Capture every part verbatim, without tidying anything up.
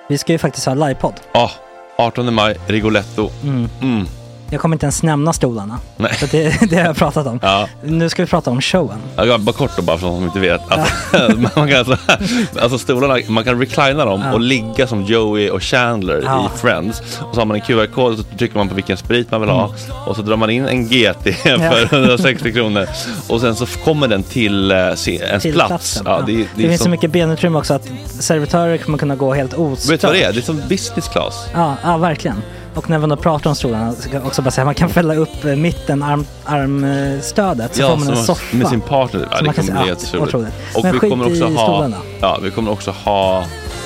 Vi ska ju faktiskt ha livepodd. Ja, oh, artonde maj, Rigoletto. Mm. Mm. Jag kommer inte ens nämna stolarna. Nej. För det, det har jag pratat om. Ja. Nu ska vi prata om showen. Ja, bara kort då, bara för de som inte vet. Alltså, ja. man kan alltså, alltså stolarna, man kan reclina dem ja. och ligga som Joey och Chandler ja. i Friends. Och så har man en Q R-kod och så trycker man på vilken sprit man vill ha. Mm. Och så drar man in en G T för hundrasextio kronor. Och sen så kommer den till uh, ens till plats. Ja, ja. Det, det, det finns som... så mycket benutrymme också att servitörer kommer kunna gå helt ostört. Vet du vad det är? Det är som business class. Ja, ja verkligen. Och när man då pratar om stolarna så kan också bara säga att man kan fälla upp mitten arm, armstödet så ja, får man en soffa. Med sin partner. Ja, det kommer bli helt otroligt. Och men vi kommer också ha stolarna. Ja, vi kommer också ha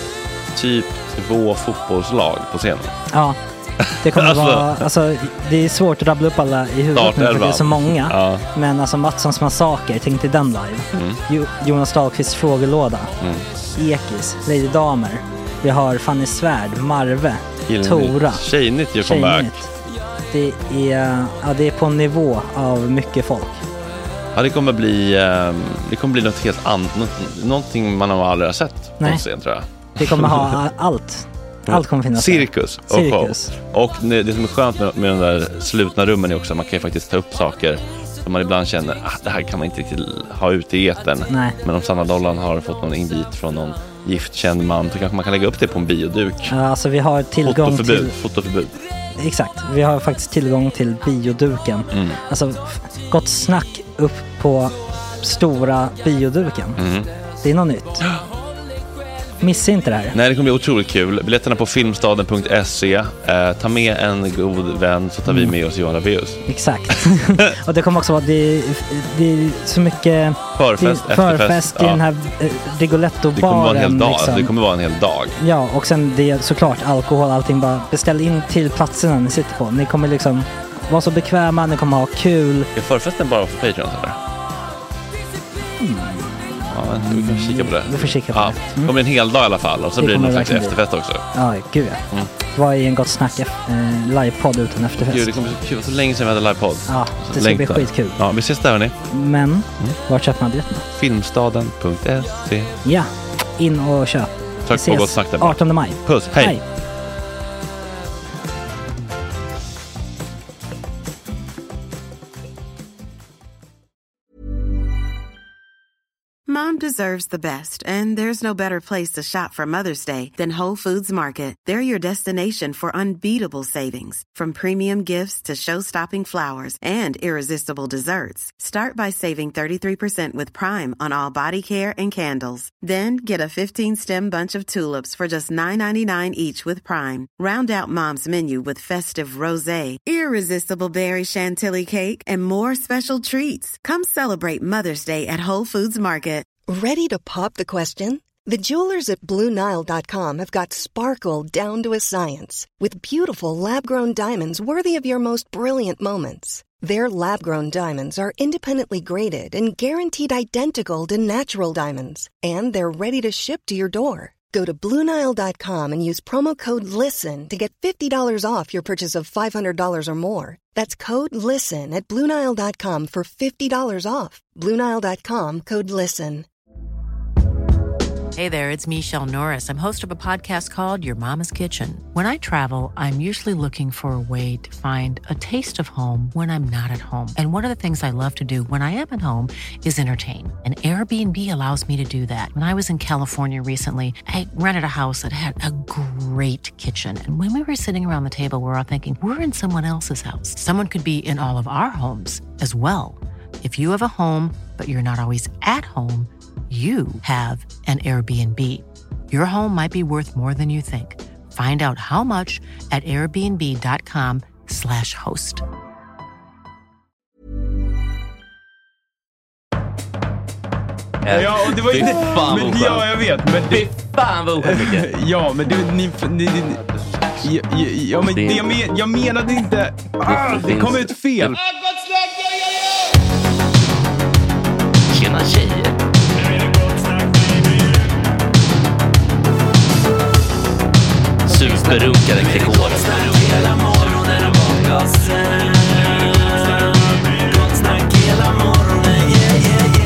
typ två fotbollslag på scenen. Ja. Det kommer alltså, vara alltså det är svårt att rabbla upp alla i huvudet nu för det är så många. Ja. Men alltså Mattssons massaker, tänk till den live. Mm. Jo, Jonas Dahlqvists frågelåda. Mm. Ekis, Lady Damer. Vi har Fanny Svärd, Marve, Gillnytt. Tora. Tjejnytt gör comeback. Det är, ja, det är på en nivå av mycket folk. Ja, det kommer bli det kommer bli något helt annat, något, någonting man har aldrig har sett på scen, tror jag. Det kommer ha allt. Allt kommer finnas. Cirkus och Cirkus. Och det som är skönt med, med de där slutna rummen är också att man kan ju faktiskt ta upp saker som man ibland känner att det här kan man inte riktigt ha ute i etern. Nej. Men om Sanna Dollan har fått någon invit från någon giftkänd man så kanske man kan lägga upp det på en bioduk. Ja, alltså vi har tillgång fotoförbud, till... Fotoförbud. Exakt, vi har faktiskt tillgång till bioduken. Mm. Alltså gott snack upp på stora bioduken. Mm. Det är något nytt. Missa inte det här. Nej, det kommer bli otroligt kul. Biljetterna på filmstaden punkt se. Eh, ta med en god vän så tar mm. vi med oss Johan Rabaeus. Exakt. Och det kommer också vara det, det är så mycket förfest, det, förfest i ja. den här eh, Rigoletto-baren. Det kommer vara en hel dag. Liksom. Det kommer vara en hel dag. Ja, och sen det är såklart alkohol, allting. Bara beställ in till platserna ni sitter på. Ni kommer liksom vara så bekväma, ni kommer ha kul. Är förfesten bara för Patreon eller? Mm. Ja, vi kan kika på det. Vi får kika på ja, det. Mm. Det kommer en hel dag i alla fall. Och så det blir det någon slags efterfest också. Ja, gud ja. Mm. Vad är en gott snack eh, livepodd utan efterfest? Gud, det kommer så kul. Så länge sedan vi hade livepodd. Ja, det ska Längtar. bli skitkul. Ja, vi ses där hörni. Men, mm. vart köper man biljetterna? filmstaden punkt se. Ja, in och köp. Tack på gott snack där. artonde maj. Puss, hej. hej. Mom deserves the best, and there's no better place to shop for Mother's Day than Whole Foods Market. They're your destination for unbeatable savings, from premium gifts to show-stopping flowers and irresistible desserts. Start by saving thirty-three percent with Prime on all body care and candles. Then get a fifteen-stem bunch of tulips for just nine ninety-nine each with Prime. Round out Mom's menu with festive rosé, irresistible berry chantilly cake, and more special treats. Come celebrate Mother's Day at Whole Foods Market. Ready to pop the question? The jewelers at Blue Nile dot com have got sparkle down to a science with beautiful lab-grown diamonds worthy of your most brilliant moments. Their lab-grown diamonds are independently graded and guaranteed identical to natural diamonds, and they're ready to ship to your door. Go to Blue Nile dot com and use promo code LISTEN to get fifty dollars off your purchase of five hundred dollars or more. That's code LISTEN at Blue Nile dot com for fifty dollars off. Blue Nile dot com, code LISTEN. Hey there, it's Michelle Norris. I'm host of a podcast called Your Mama's Kitchen. When I travel, I'm usually looking for a way to find a taste of home when I'm not at home. And one of the things I love to do when I am at home is entertain. And Airbnb allows me to do that. When I was in California recently, I rented a house that had a great kitchen. And when we were sitting around the table, we were all thinking, we're in someone else's house. Someone could be in all of our homes as well. If you have a home, but you're not always at home, you have an Airbnb. Your home might be worth more than you think. Find out how much at airbnb dot com slash host. Ja, och det var ju inte... Fan, men, ja, jag vet. Men det... Fan vad oskönt. Ja, men det... Ni, ni, ni, ja, ja, ja, men det, jag, men, jag menade inte... Ah, det kom ut fel. Tjena tjejer. Superrunkare Gregor.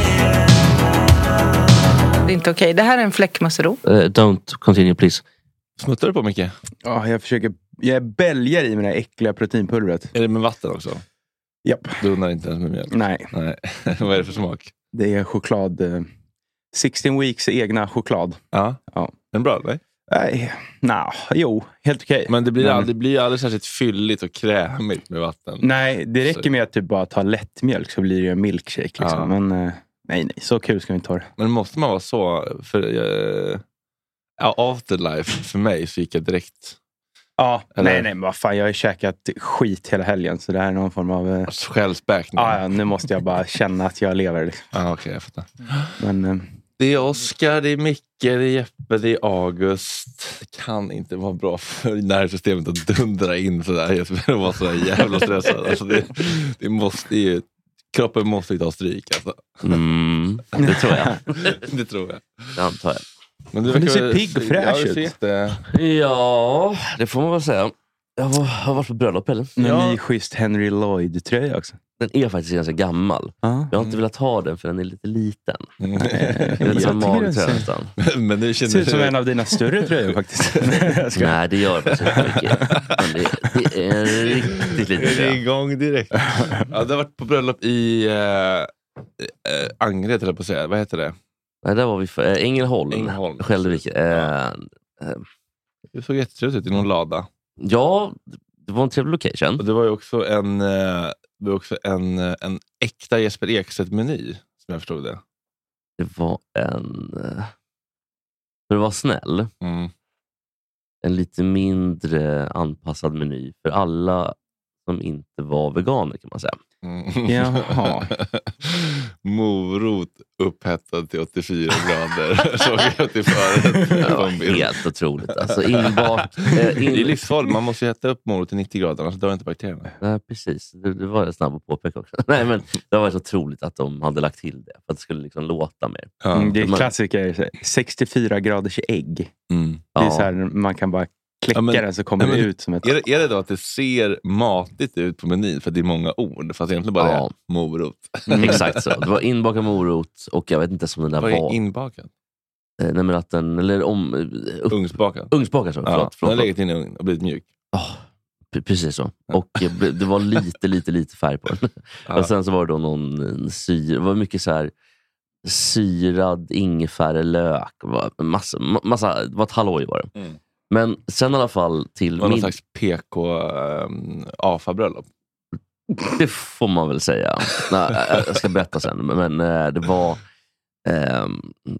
Det är inte okej. Det här är en fläckmussero. Uh, don't continue please. Smuttar du på mycket? Ja, jag försöker... Jag bälgar i med det här äckliga proteinpulvret. Är det med vatten också? Japp. Du undrar inte ens med mjölk? Nej. Nej. Vad är det för smak? Det är choklad... Eh, sexton weeks egna choklad. Ja. Ja. Är den bra, eller? Nej, nah, jo, helt okej. Men det blir Men... aldrig, det blir aldrig särskilt fylligt och krämigt med vatten. Nej, det räcker så... med att typ bara ta lättmjölk så blir det en milkshake. Liksom. Ja. Men eh, nej, nej, så kul ska vi inte ta det. Men måste man vara så... För, uh, ja, Afterlife för mig så gick jag direkt... Ja, eller... nej, nej, men vad fan, jag har ju käkat skit hela helgen. Så det här är någon form av... Eh... Självspäkning. Ja, ja, nu måste jag bara känna att jag lever. Liksom. Ja, okej, okay, jag fattar. Men... Eh... Det är Oskar, det är Micke, det är Jeppe, det är August. Det kan inte vara bra för nervsystemet att dundra in sådär. Jag skulle vara sådär jävla stressad. Alltså det, det måste ju, kroppen måste ju ta stryk. Alltså. Mm, det tror jag. Det tror jag. Det antar jag. Men du, du ser pigg och fräsch ut. Jätte... Ja, det får man väl säga. Jag har varit på bröllop eller? En ja. ny schysst Henry Lloyd-tröja också. Den är faktiskt ganska gammal. Ah. Jag har inte velat ha den för den är lite liten. Mm. Det är lite som magtröja nästan. Men det ser ut som en av dina större tröjor faktiskt. Nej, det gör faktiskt inte mycket. Men det, det är en riktigt liten tröja. Det är igång direkt. Ja, det har varit på bröllop i äh, äh, Angret, eller på att säga. Vad heter det? Nej, där var vi för äh, Ängelholm. Ängelholm. Skällvik. Äh, ja. äh. Det såg jättetrevligt ut i någon lada. Ja, det var en trevlig location. Och det var ju också en, det var också en, en äkta Jesper Ekstedt-meny, som jag förstod det. Det var en... För att vara snäll. Mm. En lite mindre anpassad meny för alla som inte var veganer, kan man säga. Mm. Jaha. Morot upphettad till åttiofyra grader. Såg jag till förut. Ja, helt otroligt. Alltså inbak, eh, in... Det är livsfarligt. Man måste ju hetta upp morot till nittio grader, annars dör inte bakterierna. Nej, precis. Det, det var jag snabb att påpeka också. Nej, men det var så otroligt att de hade lagt till det. För att det skulle liksom låta mer. Ja. Mm, det är klassiker. sextiofyra graders ägg. Mm. Det är ja. Så här, man kan bara kläcka ja, men, den så kommer ja, men, det ut som ett... Är det, är det då att det ser matigt ut på menyn för att det är många ord? Fast egentligen bara ja. är morot. Mm. Exakt så. Det var inbakad morot och jag vet inte som den där var. Vad är inbakad? Eh, nej men att den... Eller om... Upp, ungsbakad? Ungsbakad så. Ja, förlåt, förlåt, den har legat in i ugn och blivit mjuk. Oh, p- precis så. Och det var lite, lite, lite färg på den. Ja. Och sen så var det då någon syr... Det var mycket så här... Syrad ingefära, lök. Massa, massa, det var ett halloj var det. Mm. Men sen i alla fall till... Någon min... slags P K um, A F A-bröllop. Det får man väl säga. Nej, jag ska berätta sen. Men äh, det var... Äh,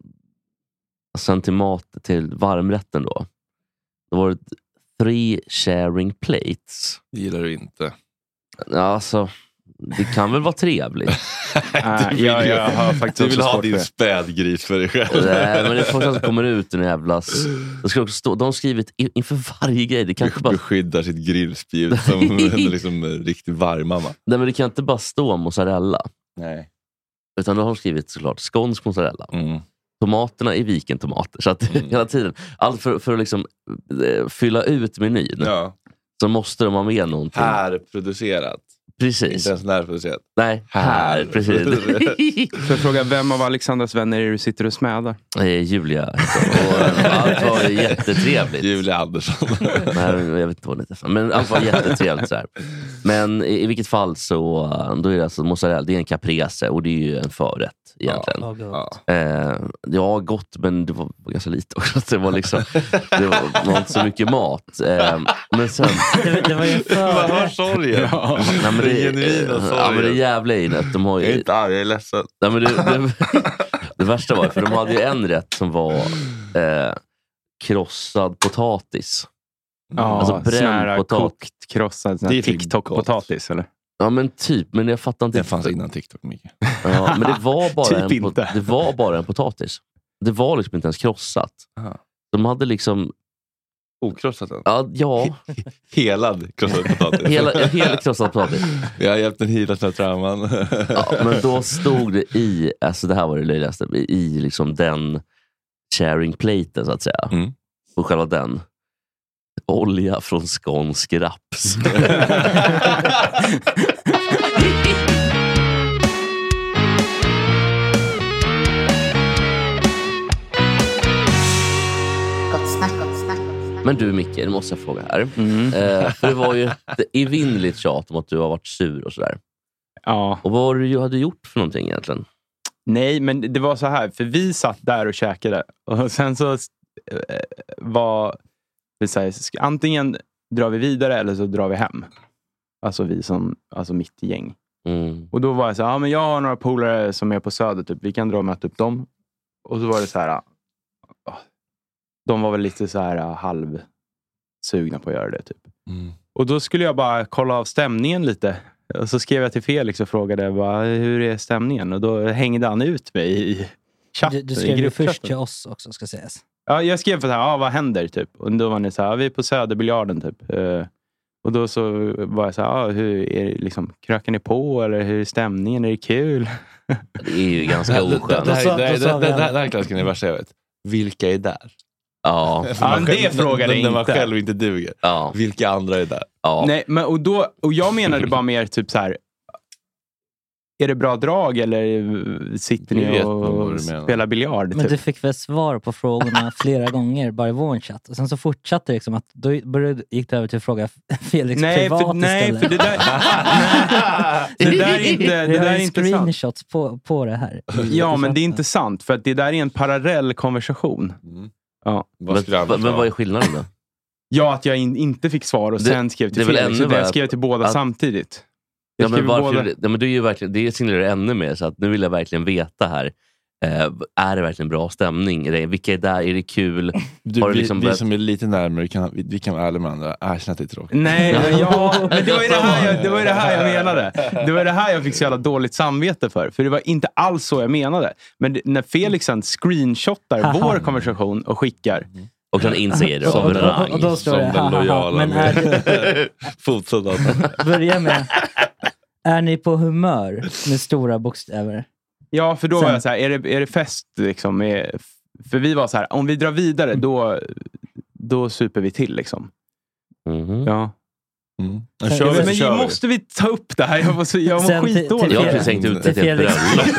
sen till mat, till varmrätten då. Det var ett three sharing plates. Det gillar du inte. Alltså... Det kan väl vara trevligt. uh, du, ja, jag har faktiskt du vill ha din spädgris för dig själv. Nej, men det är folk som kommer ut en jävla... Det ska också stå, de har skrivit inför varje grej. Det kan inte bara... Beskyddar sitt grillspjut som en liksom, riktigt varma. Nej, men det kan inte bara stå mozzarella. Nej. Utan de har skrivit såklart skånsk mozzarella. Mm. Tomaterna i viken tomater. Så att mm. hela tiden. Allt för, för att liksom fylla ut menyn. Ja. Så måste de ha med någonting. Här producerat. Precis. Inte ens närproducerat. Nej, här, här precis. Får jag fråga, vem av Alexandras vänner är det du sitter och smädar? Eh, Julia. Och allt var jättetrevligt. Julia Andersson. Nej, jag vet inte vad det är. Men allt var jättetrevligt så här. Men i, i vilket fall så då är det alltså mozzarella, det är en caprese och det är ju en förrätt egentligen. Ja, gott. Eh, ja, gott, men det var ganska lite också. Det var liksom det var, var inte så mycket mat. Eh, men sen det, det var ju för... Vad sorgen? Ja. Nej, men det, det, ja, men det är jävla i det. De har ju... Jag är inte arg, jag är ledsen. Nej, men det, det, det värsta var, för de hade ju en rätt som var eh, krossad potatis. Ja, alltså bränd potatis. Kokt, krossad TikTok-potatis, eller? Ja, men typ, men jag fattar inte. Det fanns innan TikTok, mycket. Ja, men det var bara typ en det var bara en potatis. Det var liksom inte ens krossat. Aha. De hade liksom okrossat den? Ja, ja. Helad krossad potatis. Hela, hela krossad potatis. Jag har hjälpt en hila till trauman. Ja, men då stod det i, alltså det här var det löjligaste, i liksom den sharing platen så att säga. Mm. Och själva den. Olja från skånsk raps. Men du Micke, det måste jag fråga här. Mm. Eh, för det var ju ett evinnerligt tjat om att du har varit sur och sådär. Ja. Och vad var det du hade gjort för någonting egentligen? Nej, men det var så här. För vi satt där och käkade. Och sen så eh, var... Vi säger, antingen drar vi vidare eller så drar vi hem. Alltså vi som... Alltså mitt gäng. Mm. Och då var jag så här, ja men jag har några polare som är på Söder typ. Vi kan dra och möta upp dem. Och så var det så här... De var väl lite så här halv sugna på att göra det typ. Mm. Och då skulle jag bara kolla av stämningen lite. Och så skrev jag till Felix och frågade bara, hur är stämningen? Och då hängde han ut mig i chatten. Du, du skrev ju först till oss också, ska sägas. Ja, jag skrev för så här, ja vad händer typ? Och då var ni så här, ja, vi är på Söderbiljarden typ. Uh, och då så var jag så här, ja, hur är det liksom, krökar ni på? Eller hur är stämningen? Är det kul? Det är ju ganska oskönt. Det här är klassiken i värsta jag vet. Vilka är där? Ja, ja det frågade jag inte. När man själv inte duger. Ja. Vilka andra är där? Ja. Nej, men och, då, och jag menade bara mer typ så här. Är det bra drag eller sitter ni och spelar biljard? Men typ? Du fick väl svar på frågorna flera gånger bara i vår chatt. Och sen så fortsatte det liksom att då började, gick det över till att fråga Felix nej, privat för, nej, istället. För det där, det där är inte, det det där är är inte screenshots på, på det här. Ja, men det är inte sant. För att det där är en parallell konversation. Mm. Ja. Men, men vad är skillnaden då? Ja, att jag in, inte fick svar och det, sen skrev till Felix. Så jag skrev till båda att, samtidigt. Ja, men varför, båda... ja, men det är ju verkligen, det signalerar ännu mer. Så att nu vill jag verkligen veta här. Eh, är det verkligen bra stämning? Är det, vilka är där? Är det kul? Du, Har vi, liksom vi börjat... som är lite närmare kan, vi, vi kan vara ärliga med andra. Erkänna att det är tråkigt. Nej, ja, men det var ju det här jag, det var det här jag menade. Det var det här jag fick så jävla dåligt samvete för. För det var inte alls så jag menade. Men det, när Felix sen screenshotar vår konversation och skickar. Mm. Och kan inse det som rang. Och då står som det, den lojala men är det... fotsoldaten. Börja med, är ni på humör med stora bokstäver? Ja, för då Sen... var jag så här, är det, är det fest liksom? Med, för vi var så här, om vi drar vidare, då, då super vi till liksom. Mm-hmm. Ja. Mm. Kör vi, men kör måste vi ta upp det här? Jag var, jag var skitdålig. Jag har precis hängt ut ett helt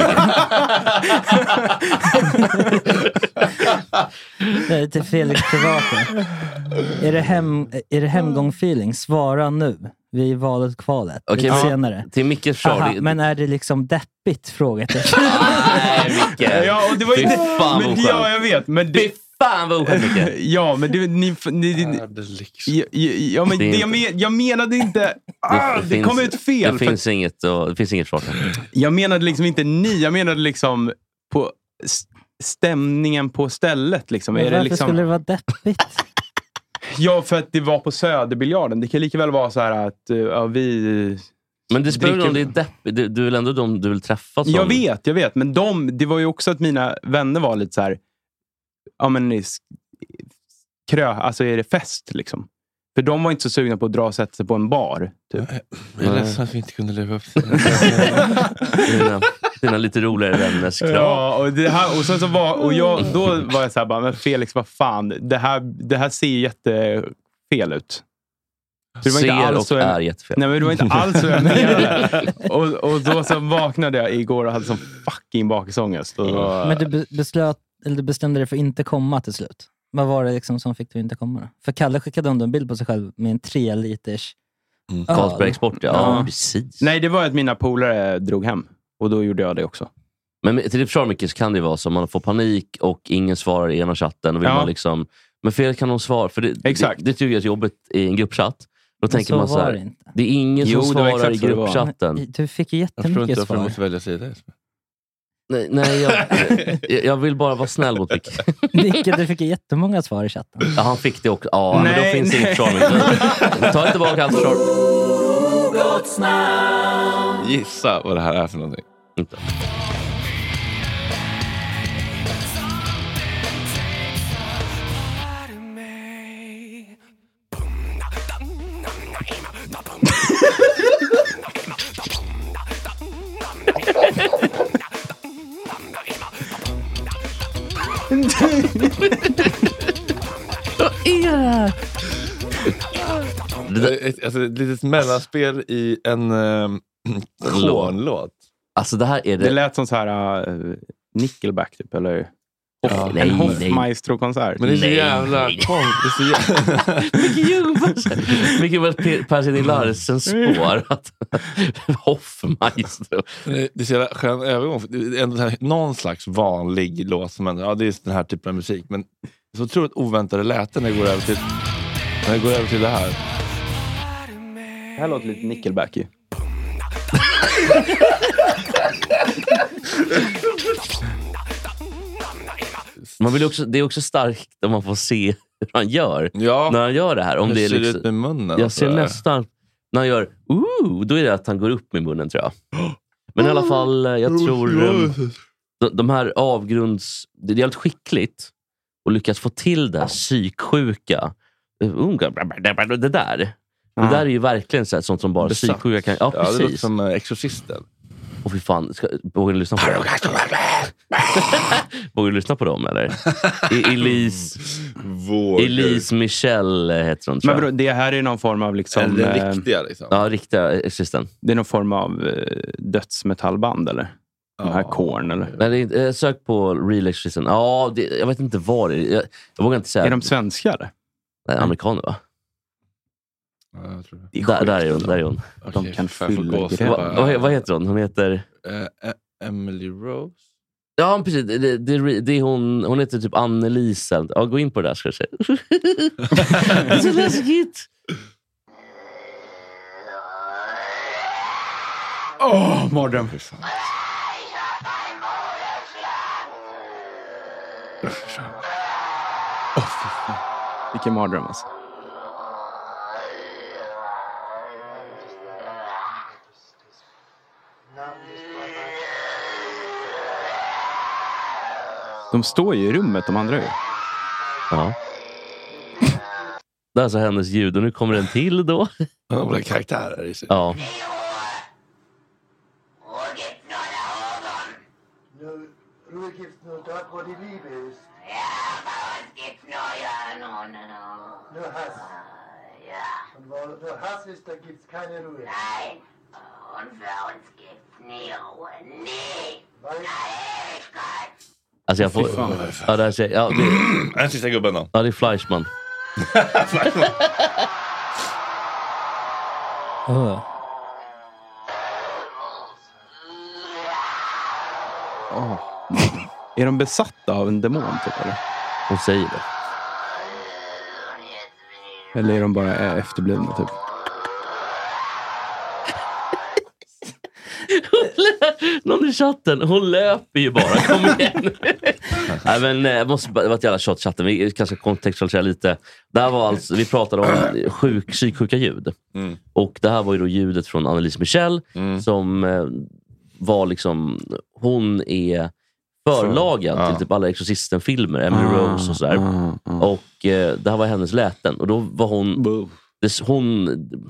bröd. Till Felix privata. Är det, hem, är det hemgång-feeling? Svara nu. Vi är i valet kvalet. Okay, lite senare. Till Mickes försvar. Men är det liksom deppigt? Frågat. Nej, Micke. Ja, och det var inte... Fan, men, ja, jag vet. Men det... Fan vad oskönt, Micke. Ja, men det... Ni, ni, ni, ja, ja, men det, det jag, men, jag menade inte... Ah, det, det finns, kom ut fel. Det finns, för, inget, det finns inget svar. Jag menade liksom inte ni. Jag menade liksom på stämningen på stället. Liksom. Men är varför det liksom... skulle det vara deppigt? Ja, för att det var på Söderbiljarden. Det kan lika väl vara så här att ja, vi... Men det spelar dricker... om det är deppigt. Du, du vill ändå de du vill träffa. Som... Jag vet, jag vet. Men de, det var ju också att mina vänner var lite så här... Ja, men... Krö, alltså är det fest liksom? För de var inte så sugna på att dra och sätta sig på en bar. Typ. Jag är ledsen att vi inte kunde leva upp dina, dina lite roligare vänners krav. Ja, och, det här, och, så, så var, och jag, då var jag så här bara, men Felix, vad fan, det här, det här ser jättefel ut. Det var ser inte alls och jag, är jättefel. Nej, men det var inte alls så jag menade. och, och då så vaknade jag igår och hade sån fucking bakisångest. Och då, men du beslöt, eller du bestämde dig för att inte komma till slut? Vad var det liksom som fick du inte komma då? För Kalle skickade under en bild på sig själv med en tre liters mm. Carlsberg Export, ja. ja. Precis. Nej, det var att mina polare drog hem. Och då gjorde jag det också. Men till det försvar mycket så kan det vara så man får panik och ingen svarar i ena chatten. Och vill ja. man liksom, men fel kan de svara. För det, exakt. det, det tycker jag är jobbet i en gruppchatt. Då men tänker så man så här, det, inte. det är ingen jo, som svarar i gruppchatten. Du fick ju jättemycket svar. Jag tror inte att du måste välja sida. Nej, nej jag, jag vill bara vara snäll mot Micke. Micke, du fick jättemånga svar i chatten. Ja, han fick det också. Ja, nej, men då finns nej. inget försvar. Ta inte tillbaka hans försvar. Gissa vad det här är för någonting. Inte. Vad är det? Det där, ett, alltså, ett litet mellanspel i en äh, klonlåt. Alltså det här är det... Det lät som så här uh, Nickelback typ, eller? Ja. En Hoffmaestro-konsert. Men det är så nej, jävla... Nej. Kom, det är så jävla... Mycket Ljungberg. Mycket väl Percy Larsens spår. Hoffmaestro. Det är så jävla skön övergång. Det är ändå här, någon slags vanlig låt som ändå, ja, det är den här typen av musik. Men så otroligt oväntade läten när det går över till, när det går över till det här. Det här låter lite Nickelback ju. Man vill också, det är också starkt om man får se hur han gör ja. när han gör det här. Om det det är ser liksom, ut med munnen. jag ser nästan, när han gör ooh, då är det att han går upp med munnen tror jag. Men i alla fall, jag tror de, de här avgrunds... Det är helt skickligt och lyckas få till det här psyksjuka. Det där. Det där är ju verkligen så här, sånt som bara Besatt. psyksjuka kan... Ja, ja, det låter precis. som uh, Exorcisten. Och fy fan, ska, vågar du lyssna på det? Vågar du lyssna på dem, eller? E- Elise... Elise Michel heter hon, tror jag. Men bro, det här är någon form av liksom... Eller den riktiga, liksom. Ja, riktiga Exorcisten. Det är någon form av eh, dödsmetallband, eller? Den här Korn, eller? Nej, det är, eh, sök på Real Exorcisten. Ja, det, jag vet inte vad det är. Jag, jag vågar inte säga. Är de svenskar? Nej, amerikaner, va? Ja, jag tror det. Det är Där, sjukt. där är hon, där är hon. De Okej, kan får jag få fylla gås? grejer. Va, vad, vad heter hon? Hon heter... Uh, Emily Rose? Ja, precis. Det, det, det, det är hon, hon heter typ Annelise. Ja, gå in på det där, ska jag säga. Det är så läskigt. Åh, oh, mardröm. Oh, vilken mardröm, alltså. De står ju i rummet, de andra ju. Ja. Det är alltså hennes ljud. Och nu kommer den till då. De blir karaktärer i sig. Ja. Nur Hass. Ja. Und wo nur Hass ist, da gibt's keine Ruhe. Nein. Und für uns gibt's nie Ruhe. Nie. Weil... Alltså jag får... Ja, det här, ja, det, En sista gubben då. ja, det är Fleischmann. Oh. Oh. Är de besatta av en demon, typ, eller? Hon säger det. Eller är de bara efterblivna, typ? Någon i chatten, hon löper ju bara, kom igen. Nej, men jag måste bara, det var ett jävla shot chatten, vi kanske kontextualisera lite. Det här var alltså, vi pratade om sjuk, psyksjuka ljud. Mm. Och det här var ju då ljudet från Annelise Michel, mm. som eh, var liksom, hon är förlagad ja. till typ alla Exorcisten-filmer, Emily ah, Rose och sådär. Ah, ah. Och eh, det här var hennes läten. Och då var hon, det, hon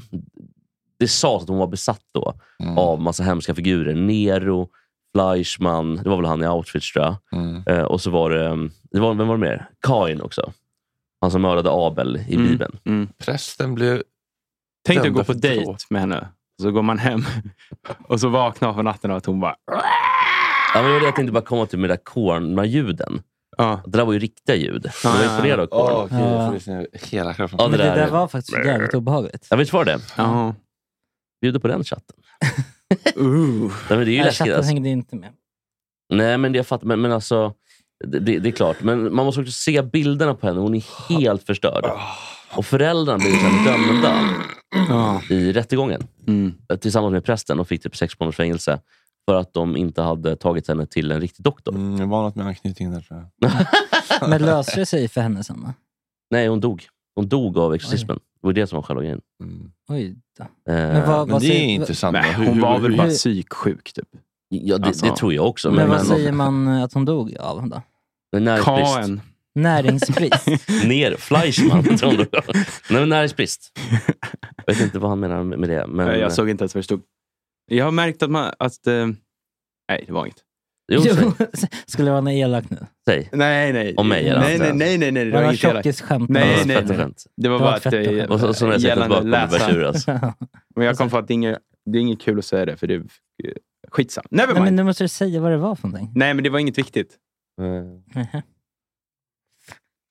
det sa att hon var besatt då mm. av massa hemska figurer. Nero, Fleischmann, det var väl han i Auschwitz, tror jag. Mm. Eh, och så var det, det var, vem var det mer? Kain också. Han som mördade Abel i mm. Bibeln. Mm. Prästen blev... Tänk dig att gå på dejt med henne. Så går man hem och så vaknar på natten av att hon bara... Ja, men det var det jag tänkte bara komma till med det där Korn-ljuden. Ja. Det där var ju riktiga ljud. Ja, det var imponerad av Korn. Oh, okay. ja. Jag hela ja, det, men det där, där var faktiskt jävligt obehagligt. Jag vet vad det. Ja. Bjuder på den chatten. uh. Nej, men det är ju läskigt. Chatten alltså. Hängde inte med. Nej, men det jag fattar. Men, men alltså, det, det, det är klart. Men man måste också se bilderna på henne. Hon är helt förstörd. Och föräldrarna blev sen dömda uh. i rättegången. Mm. Tillsammans med prästen. Och fick typ sex månaders fängelse. För att de inte hade tagit henne till en riktig doktor. Mm, det var något med anknytning där, tror jag. Men löste det sig för henne sen? Nej, hon dog. Hon dog av exorcismen. Oj. Det var det som var själva grejen. Mm. Oj då. Eh, men, vad, men det är intressant. Men hon hur, var väl hur, bara psyksjuk, typ. Ja, det, alltså. det tror jag också. Men, men vad men, säger man att hon dog av då? Näringsbrist. Näringsbrist. Ner, Fleischmann. Nej, men näringsbrist. Jag vet inte vad han menar med det. Men... Jag såg inte ens vad det stod. Jag har märkt att man... Att, uh... Nej, det var inget. Jo, jo, skulle det vara något elak nu? Säg. Nej, nej. Om mig, nej, nej, nej, nej, nej. Det var inget elakt. Skämt. Nej, nej, nej. Det var bara att det och så, så när jag säger bakom läsa. Men jag kom på att det är, inget, det är inget kul att säga det, för det är skitsam. Nej, men nu måste du säga vad det var för någonting. Nej, men det var inget viktigt. Mm.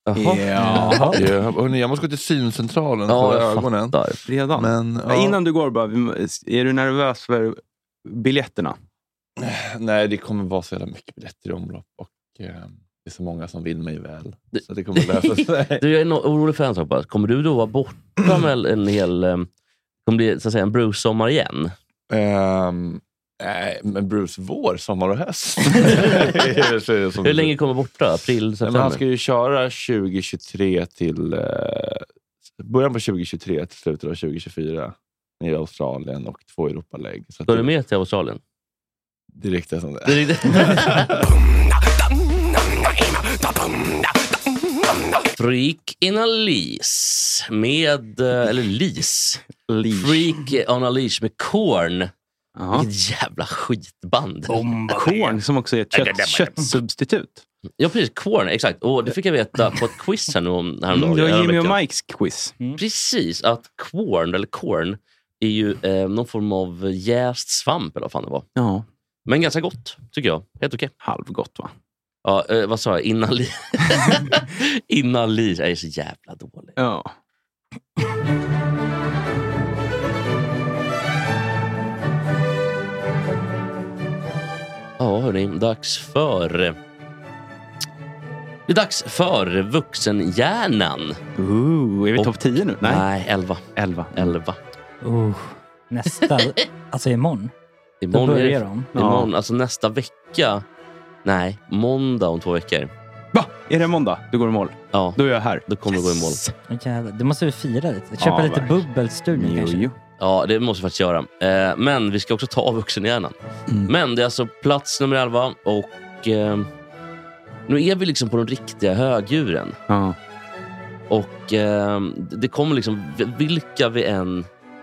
Jaha. Ja. Ja. Jag måste gå till syncentralen ja, för ögonen. Redan. Men, ja. Innan du går bara, är du nervös för biljetterna? Nej, det kommer vara så jävla mycket biljetter i omlopp. Och eh, det är så många som vill mig väl. Så det kommer lösa sig. Du, jag är no- orolig för en sak bara. Kommer du då vara borta med en hel... Um, kommer bli så att säga en Bruce-sommar igen? Um, nej, men Bruce, vår, sommar och höst. Hur länge kommer borta? April, september? Men han ska ju köra tjugo tjugotre till... Uh, början på tjugo tjugotre till slutet av tjugo tjugofyra. I Australien och två Europalägg. Så är du med till Australien? Det är riktigt som det. Det är riktigt. Freak in a leash med, eller leash. leash. Freak on a leash med Korn. Ja. Vilket jävla skitband. Korn som också är ett kött, köttsubstitut. Ja, precis. Korn, exakt. Och det fick jag veta på ett quiz här nu om häromdagen. Det var Jimmy och Mikes quiz. Mm. Precis, att Korn, eller Korn, är ju eh, någon form av jäst svamp eller vad fan det var. Ja. Men ganska gott, tycker jag. Helt okej. Halvgott, va? Ja, eh, vad sa jag? Innan li... Innan li... Jag är så jävla dålig. Ja. Ja, hörni. Dags för... Det är dags för vuxenhjärnan. Ooh, är vi Och... topp tio nu? Nej, Nej elva. elva. elva. Uh, nästa, alltså imorgon. Imorgon Då börjar de. Imorgon, alltså nästa vecka. Nej, måndag om två veckor. Va? Är det måndag? Du går i mål? Ja. Då är jag här. Då kommer yes. du gå i mål. Oh, jävlar. Det måste vi fira lite. Köpa ja, lite bubbelstudion kanske. Jo. Ja, det måste vi faktiskt göra. Eh, men vi ska också ta vuxenhjärnan. Mm. Men det är alltså plats nummer elva. Och eh, nu är vi liksom på de riktiga högdjuren. Ja. Och eh, det kommer liksom, vilka vi än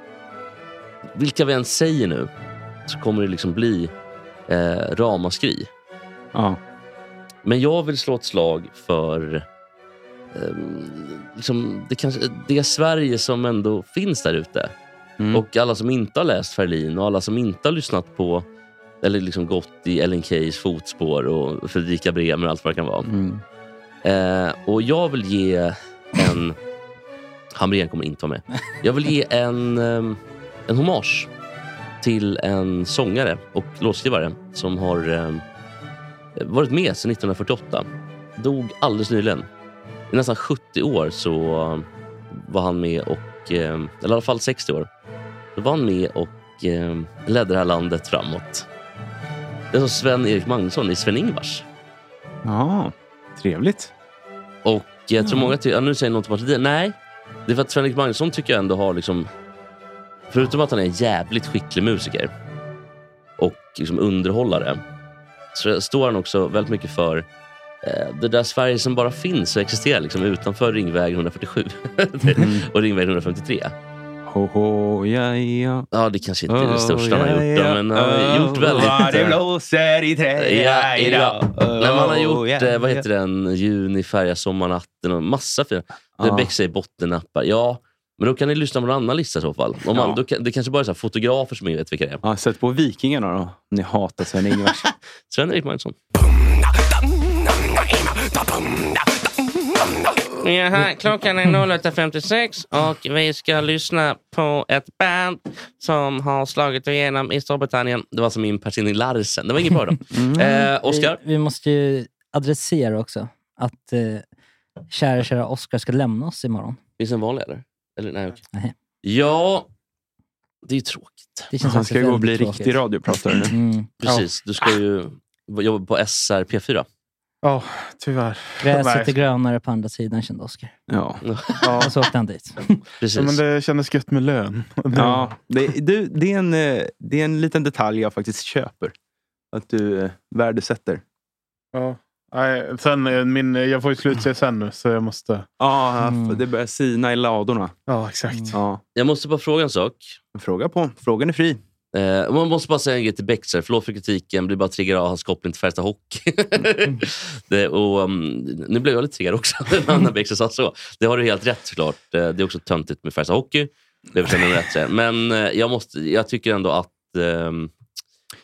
vilka vi än säger nu, så kommer det liksom bli eh, ramaskri. Ja. Men jag vill slå ett slag för eh, liksom, det, kanske, det är Sverige som ändå finns där ute. Mm. Och alla som inte har läst Ferlin och alla som inte har lyssnat på eller liksom gått i Ellen Keys fotspår och Fredrika Bremer och allt vad det kan vara. Mm. Eh, och jag vill ge en... Hamrén kommer inte vara med. Jag vill ge en, um, en hommage till en sångare och låtskrivare som har um, varit med sedan nittonhundrafyrtioåtta. Dog alldeles nyligen. I nästan sjuttio år så um, var han med och... Um, eller i alla fall sextio år. Då var han med och um, ledde det här landet framåt. Det är som Sven-Erik Magnusson i Sven-Ingvars. Ja, trevligt. Och jag tror många tycker, ja, nu säger något på det. Nej, det är för att Sven-Erik Magnusson tycker jag ändå har liksom, förutom att han är en jävligt skicklig musiker och liksom underhållare, så står han också väldigt mycket för eh, det där Sverige som bara finns och existerar liksom utanför Ringväg etthundrafyrtiosju mm. och Ringväg etthundrafemtiotre. Ho, ho, ja, ja. Ja, det kanske inte är det största oh, han har gjort, ja, men han har oh, gjort väldigt... Vad det blåser i trä, ja, ja. Oh, när man har gjort, ja, vad heter den, Juni, färja, sommarnatten och massa fina. Det oh. växer i bottennappar. Ja, men då kan ni lyssna på någon annan lista i så fall. Om man, ja. då kan, det kanske bara är så här fotografer som vet vilka det är. Ja, sätt på Vikingarna då. Ni hatar Sven-Ingvars. Sven-Erik Magnusson. Jaha, klockan är noll åtta femtiosex och vi ska lyssna på ett band som har slagit igenom i Storbritannien. Det var som min Persinning Larsen. Det var inget bra då. Mm. Eh, Oscar? Vi, vi måste ju adressera också att eh, kära, kära Oscar ska lämna oss imorgon. Finns det en vanlig eller? eller nej, okay. nej. Ja, det är ju tråkigt. Det Han ska gå och bli tråkigt. Riktig radiopratare nu. Mm. Precis, du ska ju jobba på S R P fyra. Ja, oh, tyvärr. Gräset är grönare på andra sidan, kände Oscar. Ja. ja. Och så åkte han dit. Precis. Ja, men det kändes gött med lön. Ja, det, du, det, är en, det är en liten detalj jag faktiskt köper. Att du eh, värdesätter. Ja. Nej, sen, min, jag får ju slutse sen nu, så jag måste... Ja, mm. det börjar sina i ladorna. Ja, exakt. Mm. Ja. Jag måste bara fråga en sak. Fråga på. Frågan är fri. Eh, man måste bara säga en grej till Bexer. Förlåt för kritiken, blir bara triggad av hans koppling till Färjestad Hockey. det, och, um, nu blev jag lite triggad också när Bexer sa så. Det har du helt rätt såklart. Det är också töntigt med Färjestad Hockey. Det är rätt. Men eh, jag, måste, jag tycker ändå att... Um,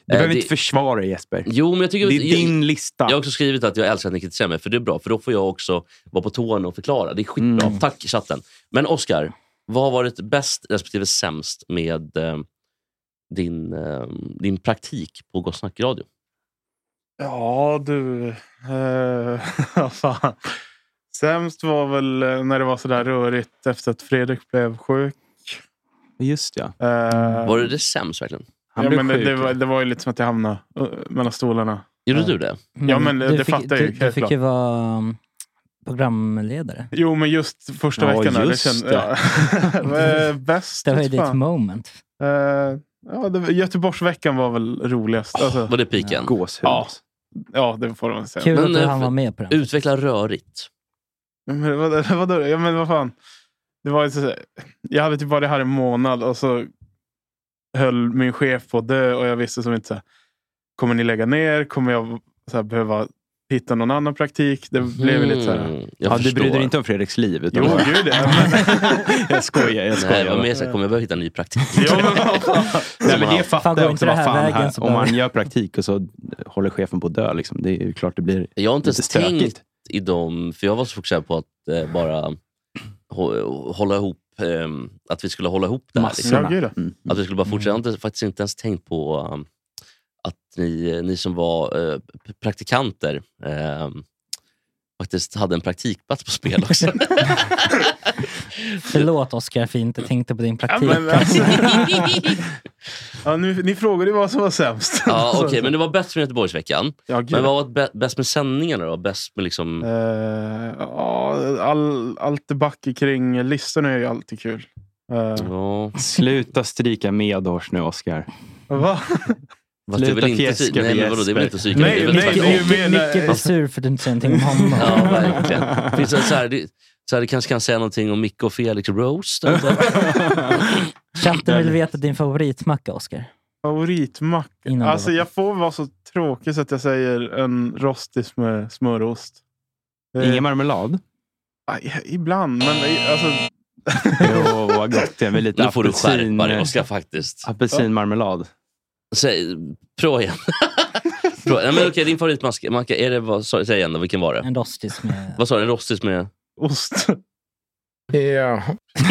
Du behöver det, inte försvara Jesper. Jo, men jag tycker det är jag, din lista. Jag har också skrivit att jag älskar att ni kritiserar mig, för det är bra. För då får jag också vara på tårna och förklara. Det är skitbra. Mm. Tack chatten. Men Oscar, vad har varit bäst respektive sämst med eh, din, eh, din praktik på Gott Snack Radio? Ja, du... Eh, fan. Sämst var väl när det var sådär rörigt efter att Fredrik blev sjuk. Just ja. Eh, var det det sämst verkligen? Han ja, men det, det, var, det var ju lite som att jag hamnade uh, mellan stolarna. Gjorde du det? Ja, men du det fick, fattar jag ju. Du, du fick ju vara programledare. Jo, men just första ja, veckan. Just det kände, ja. Bäst. Det var ju ditt moment. Uh, ja, det, Göteborgsveckan var väl roligast. Oh, alltså. Var det piken? Gåshud. Ja. Ja, det får man säga. Kul men, att han var med på den. Utveckla rörigt. Men vad, vad, ja, men vad fan. Det var så, jag hade typ varit här en månad och så höll min chef på att dö och jag visste som inte så här, kommer ni lägga ner? Kommer jag så här, behöva hitta någon annan praktik? Det blev mm, lite så här. Ja, du bryr dig inte om Fredriks liv. Utan jo, gud det. jag skojar, jag skojar. Nej, vad mer så här, kommer jag behöva hitta en ny praktik? Jo, men Nej, men det fattar jag också. Det här fan, vägen, här, om man gör praktik och så håller chefen på att dö. Liksom, det är ju klart det blir jag har inte ens stökigt. tänkt i dem, för jag var så fokuserad på att eh, bara hå- hålla ihop eh, att vi skulle hålla ihop det här. Liksom. Ja, mm. Att vi skulle bara fortsätta. Jag har inte, faktiskt inte ens tänkt på um, att ni, ni som var eh, praktikanter eh, faktiskt hade en praktikplats på spel också. Förlåt Oscar för jag inte tänkte på din praktik. Ja, men, alltså, ja, nu, ni frågade ju vad som var sämst. Ja, okej, okay, men det var bäst med Göteborgsveckan. Ja, men vad var bä- bäst med sändningarna då? Bäst med liksom... Uh, ja, all, allt det backar kring listorna är ju alltid kul. Uh, ja. Sluta stryka medhårs nu, Oscar. Va? Vad det är väl inte sy- nej, men vadå, det är väl inte psyk. Nej, nej, nej, nej, nej, Micke blir sur för att du inte säger någonting om honom. Ja, verkligen. Finns det så här, det, så här, det kanske kan säga någonting om Micke och Felix roast. Chatten vill veta din favoritmacka, Oscar. Favoritmacka? Alltså jag får vara så tråkig så att jag säger en rostis med smörost. Ingen marmelad? Aj, ibland, men alltså... Jo, vad gott. Det är väl lite nu får apelsin, du skärpa dig, Oscar, faktiskt. Apelsinmarmelad. Säg, prova igen. prova. Nej, men okej, din favoritmacka, är det, vad, säg igen då, vilken var det? En rostis med... Vad sa du, en rostis med? Ost. Ja.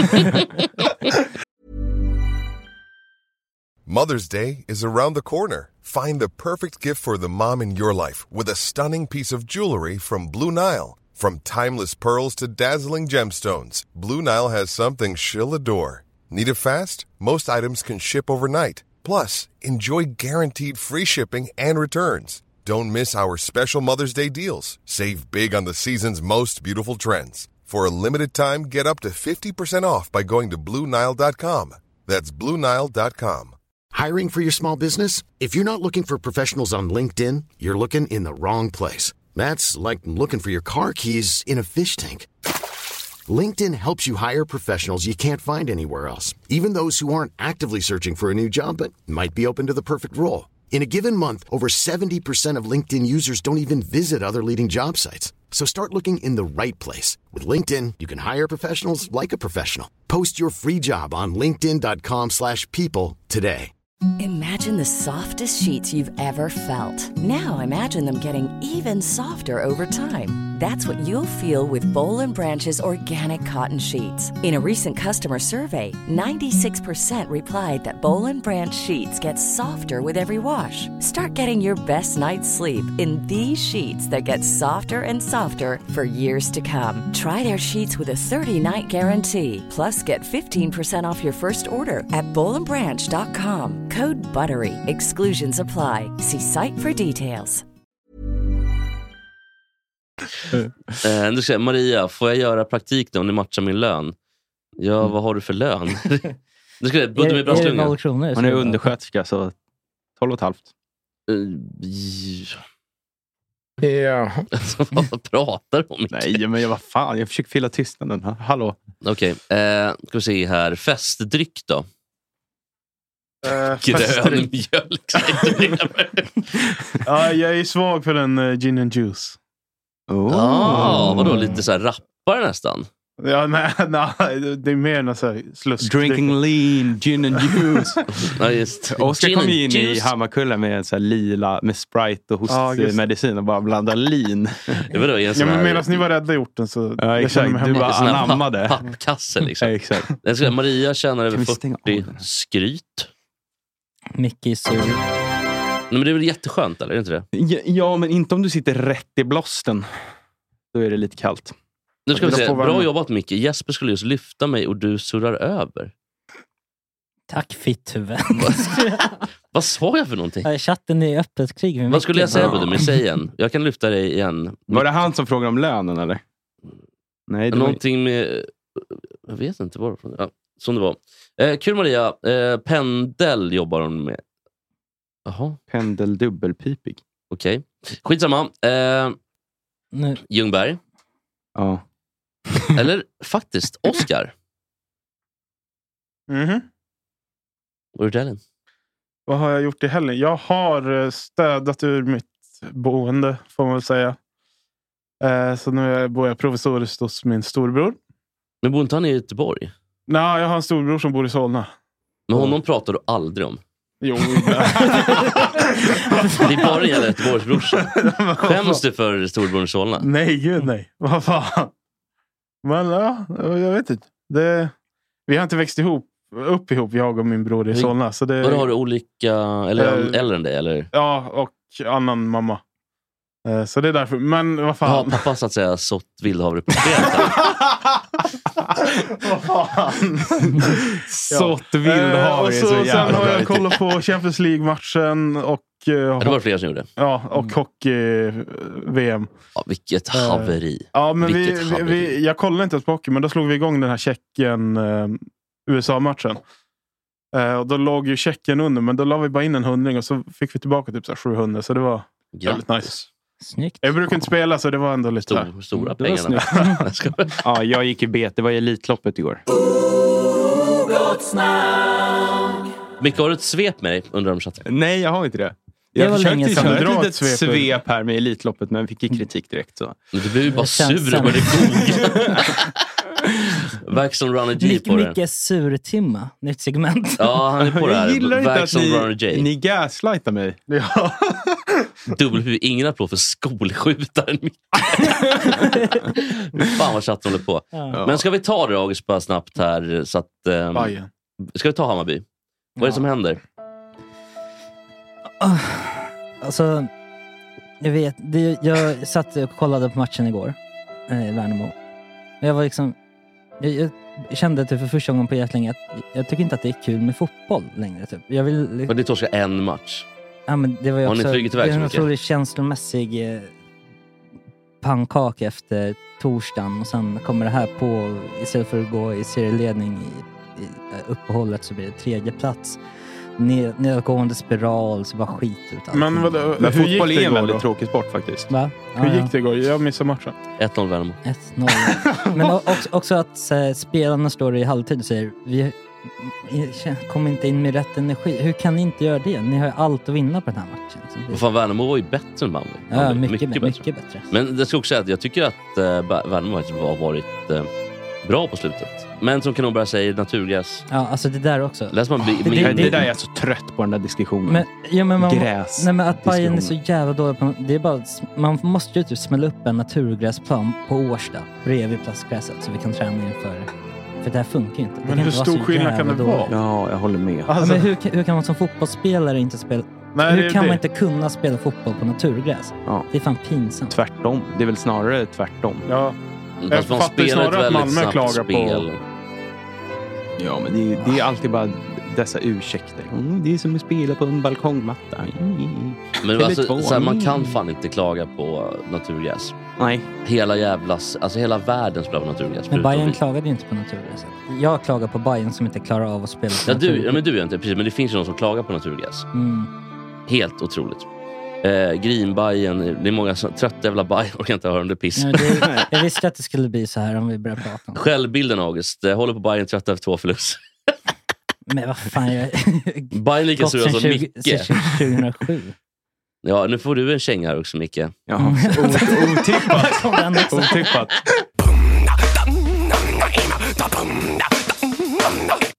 Mother's Day is around the corner. Find the perfect gift for the mom in your life with a stunning piece of jewelry from Blue Nile. From timeless pearls to dazzling gemstones, Blue Nile has something she'll adore. Need it fast? Most items can ship overnight. Plus, enjoy guaranteed free shipping and returns. Don't miss our special Mother's Day deals. Save big on the season's most beautiful trends. For a limited time, get up to fifty percent off by going to Blue Nile dot com. That's Blue Nile dot com. Hiring for your small business? If you're not looking for professionals on LinkedIn, you're looking in the wrong place. That's like looking for your car keys in a fish tank. LinkedIn helps you hire professionals you can't find anywhere else, even those who aren't actively searching for a new job but might be open to the perfect role. In a given month, over seventy percent of LinkedIn users don't even visit other leading job sites. So start looking in the right place. With LinkedIn, you can hire professionals like a professional. Post your free job on linkedin dot com slash people today. Imagine the softest sheets you've ever felt. Now imagine them getting even softer over time. That's what you'll feel with Boll and Branch's organic cotton sheets. In a recent customer survey, ninety-six percent replied that Boll and Branch sheets get softer with every wash. Start getting your best night's sleep in these sheets that get softer and softer for years to come. Try their sheets with a thirty-night guarantee. Plus, get fifteen percent off your first order at boll and branch dot com. Code BUTTERY. Exclusions apply. See site for details. Eh, du säger, Maria, får jag göra praktik då om ni matchar min lön? Ja, mm. Vad har du för lön? Du ska bodde med Brasklunga. Hon är undersköterska, så tolv och ett halvt. Ja. Vad pratar du om? Nej, men jag var fan, jag försöker fylla tystnaden. Hallå. Okej, okay. eh, ska vi se här. Festdryck då? Uh, Grön mjölk. Ja, jag är svag för den uh, gin and juice. Oh. Ah, vadå? Lite så här rappare nästan? Ja, nej, nej, det är mer något så här slusk. Drinking lean, gin and juice. Ja, just. Oskar kom ju in i Hammarkulla med en så här lila med Sprite och hostmedicin och bara blanda lean. Det var då en ja, men medan ni var rädda i orten så ja, jag kände mig hemma. Du bara anammade. Papp, pappkasse liksom. Ja, exakt. Jag ska, Maria tjänar över fyrtio. Skryt. Mycket är sur. Nej, men det är väl jätteskönt, eller är det inte det? Ja, ja, men inte om du sitter rätt i blåsten. Då är det lite kallt. Nu ska vi se, bra jobbat Micke. Jesper skulle just lyfta mig och du surrar över. Tack fitthuvud. Vad sa jag för någonting? Ja, chatten är öppet krig. Vad skulle jag säga på det? Men säg igen. Jag kan lyfta dig igen. Var det han som frågade om lönen eller? Nej, det någonting var... med... Jag vet inte vad ja, som det var. Eh, kul Maria. Eh, pendel jobbar hon med. Jaha. Pendel dubbelpipig. Okej. Okay. Skitsamma. Eh, nu. Ljungberg. Ja. Eller faktiskt Oskar. Mhm. Vad har du helgen? Vad har jag gjort i helgen? Jag har städat ur mitt boende, får man väl säga. Eh, så nu bor jag provisoriskt hos min storbror. Men bor inte han i Göteborg? Nej, jag har en storbror som bor i Solna. Men honom pratar du aldrig om? Jo, det är bara en jävla Göteborgsbrorsa. Skäms du för storbror i Solna? Nej, gud nej. Vad fan? Men ja, jag vet inte. Det, vi har inte växt ihop, upp ihop, jag och min bror i Solna. Så det, och då har du olika, eller äh, äldre än dig, eller? Ja, och annan mamma. Uh, så det är därför. Men vad fan? Ja, pappa så att säga sått vildhavre på vad fan? Sått vildhavre uh, och så, så sen har jag kollat på Champions League-matchen och uh, ja, det var flera som gjorde. Ja, och mm. hockey-V M. Ja, vilket haveri. Uh, ja, men vi, haveri. vi, jag kollade inte på hockey, men då slog vi igång den här Tjeckien-U S A-matchen. Uh, och då låg ju Tjeckien under, men då la vi bara in en hundring och så fick vi tillbaka typ så här sjuhundra, så det var Grattis. Väldigt nice. Snyggt. Jag brukar inte spela så det var ändå lite Stor, stora pengarna. Ja, jag gick i bet. Det var Elitloppet igår. Micke, har du ett svep med dig under de chatten? Nej, jag har inte det. Jag försökte köra ett litet svep, svep här med Elitloppet, men fick kritik direkt. Så. Du blev ju bara sur och började googla. Verk som Runner J Mik- på det. Mycket surtimma. Nytt segment. Ja, han är på det här. Jag gillar inte Verk att som ni, Runner J. ni gaslightar mig. Ja. Dubbelhuvud, ingen applåd för skolskjutaren Micke. Fan vad chatten håller på. Ja. Men ska vi ta det August bara snabbt här så att... Um, ska vi ta Hammarby? Vad är det ja. som händer? Uh, alltså, jag vet, det, jag satt och kollade på matchen igår i eh, Värnamo. Jag var liksom, jag, jag kände typ för första gången på jättelänge att jag tycker inte att det är kul med fotboll längre typ. Jag vill. Men det torskar en match. Ja, men det var ju har också. Ni flugit iväg det så är en mycket? otroligt känslomässig eh, pannkaka efter torsdagen och sen kommer det här på istället för att gå i serieledning i, i uppehållet så blir det tredje plats. Ned, nedgående spiral så bara skit ut allt. Men, vad, men hur fotboll gick det är en väldigt då? tråkig sport faktiskt. Va? Hur ja, gick det igår? Jag missade matchen. ett noll Värnamo. ett noll. Men också, också att äh, spelarna står i halvtid och säger vi kommer inte in med rätt energi. Hur kan ni inte göra det? Ni har ju allt att vinna på den här matchen. Liksom. Fan, Värnamo var ju bättre än Malmö. Ja, mycket, mycket, mycket, mycket bättre. bättre. Men det ska också säga att jag tycker att äh, Värnamo har varit äh, bra på slutet. Men som Kanonberg säger, naturgräs. Ja, alltså det där också. Läs man det, det, det där är jag så trött på den där diskussionen. Men, ja, men man, Gräs. Nej, men att Bayern är så jävla dålig på, det är bara, man måste ju typ smälla upp en naturgräsplan på Årsta bredvid plastgräset så vi kan träna inför. För det här funkar ju inte. Det men kan hur inte stor skillnad kan det dåligt. vara? Ja, jag håller med. Alltså, ja, men hur, hur kan man som fotbollsspelare inte spela? Nej, hur det, kan det. man inte kunna spela fotboll på naturgräs? Ja. Det är fan pinsamt. Tvärtom. Det är väl snarare tvärtom. Ja. Jag man fattar snarare att Malmö klagar spel. på. Ja, men det, det är alltid bara dessa ursäkter. Mm, det är som att spela på en balkongmatta. Mm. Men alltså, så här, man kan fan inte klaga på naturgräs. Nej. Hela jävlas, alltså hela världen spelar på naturgräs. Men Bayern klagade ju inte på naturgräs. Jag klagar på Bayern som inte klarar av att spela på ja, naturgräs. du, ja, men du gör inte precis. Men det finns ju någon som klagar på naturgräs. Mm. Helt otroligt. Eh, Green-Bayern, det är många som, trötta jävla Bayern och kan inte höra om det piss. Ja, det, jag visste att det skulle bli så här om vi började prata om det. Självbilden August, eh, håller på Bayern trötta efter två förluster. Men vad fan, jag Bayern lika sura som Micke. tjugohundrasju. Ja, nu får du en känga här också, Micke. Jaha, otippat. Otippat.